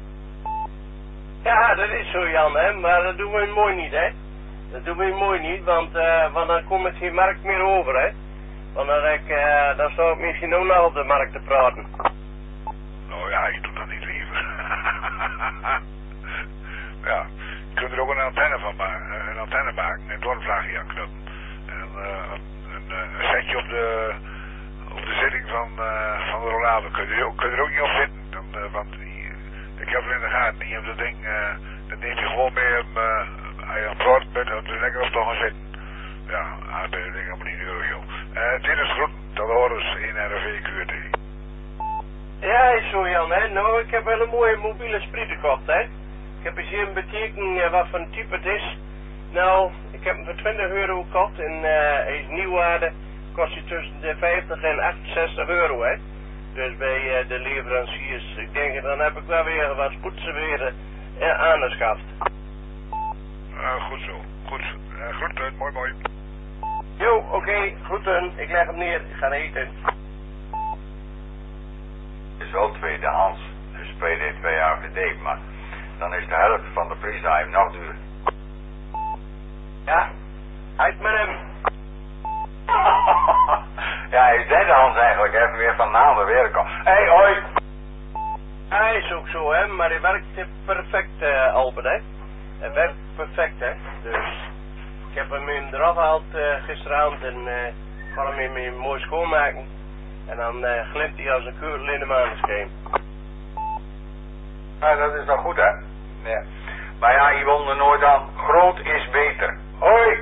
Ja, dat is zo, Jan, hè, maar dat doen we mooi niet, hè. Dat doen we mooi niet, want, uh, want dan komt het geen markt meer over, hè. Want dan, ik, uh, dan zou ik misschien ook nog op de markt te praten. Nou ja, ik doe dat niet liever. Ja, je kunt er ook een antenne van maken, een antenne maken en door een vlagje aan knuppen. En uh, een, een, een setje op de, op de zitting van, uh, van de rollade kun je er ook, kun je er ook niet op zitten. Dan, uh, want ik heb er in de gaten, je hebt dat ding, uh, dat neemt je gewoon mee om, uh, als je aan het praten bent, om er lekker op te gaan zitten. Ja, dat ben ik helemaal niet nodig, joh. Uh, dit is goed, dat horen ze in R V Q T. Ja, is zo, Jan, hè. Nou, ik heb wel een mooie mobiele spriet gekocht, hè. Ik heb eens even bekeken uh, wat voor een type het is. Nou, ik heb hem voor twintig euro gekocht en uh, hij is nieuwwaarde. Kost hij tussen de vijftig en achtenzestig euro, hè. Dus bij uh, de leveranciers, ik denk, dan heb ik wel weer wat poetsen weer uh, aangeschaft. Uh, goed zo, goed. Uh, groeten, mooi mooi. Jo, oké, okay, groeten. Ik leg hem neer, ik ga eten. Het is wel tweedehands, dus P D twee A V D, maar dan is de helft van de prijs naar hem nog duur. Ja, uit met hem. Ja, hij is derdehands eigenlijk, even weer van de andere wereld. Hé, hey, hoi. Hij is ook zo, hè, maar hij werkt perfect, uh, Albert, hè. Hij werkt perfect, hè. Dus ik heb hem in eraf gehaald uh, gisteravond en uh, ga hem even mooi schoonmaken. En dan uh, glimt hij als een keurl in de maneschijn. Ja, dat is wel goed, hè. Ja. Maar ja, je won er nooit aan. Groot is beter. Hoi.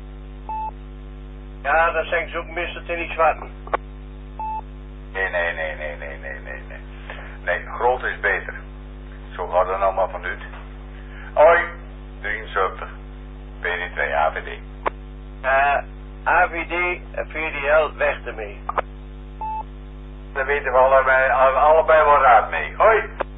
Ja, dat zeggen ze ook meestal in die zwarten. Nee, nee, nee, nee, nee, nee, nee, nee. Nee, groot is beter. Zo gaat het nou maar vanuit. Hoi. drieënzeventig. P D twee A V D. Uh, A V D en V D L, weg ermee. Daar weten we allebei, allebei wel raad mee. Hoi.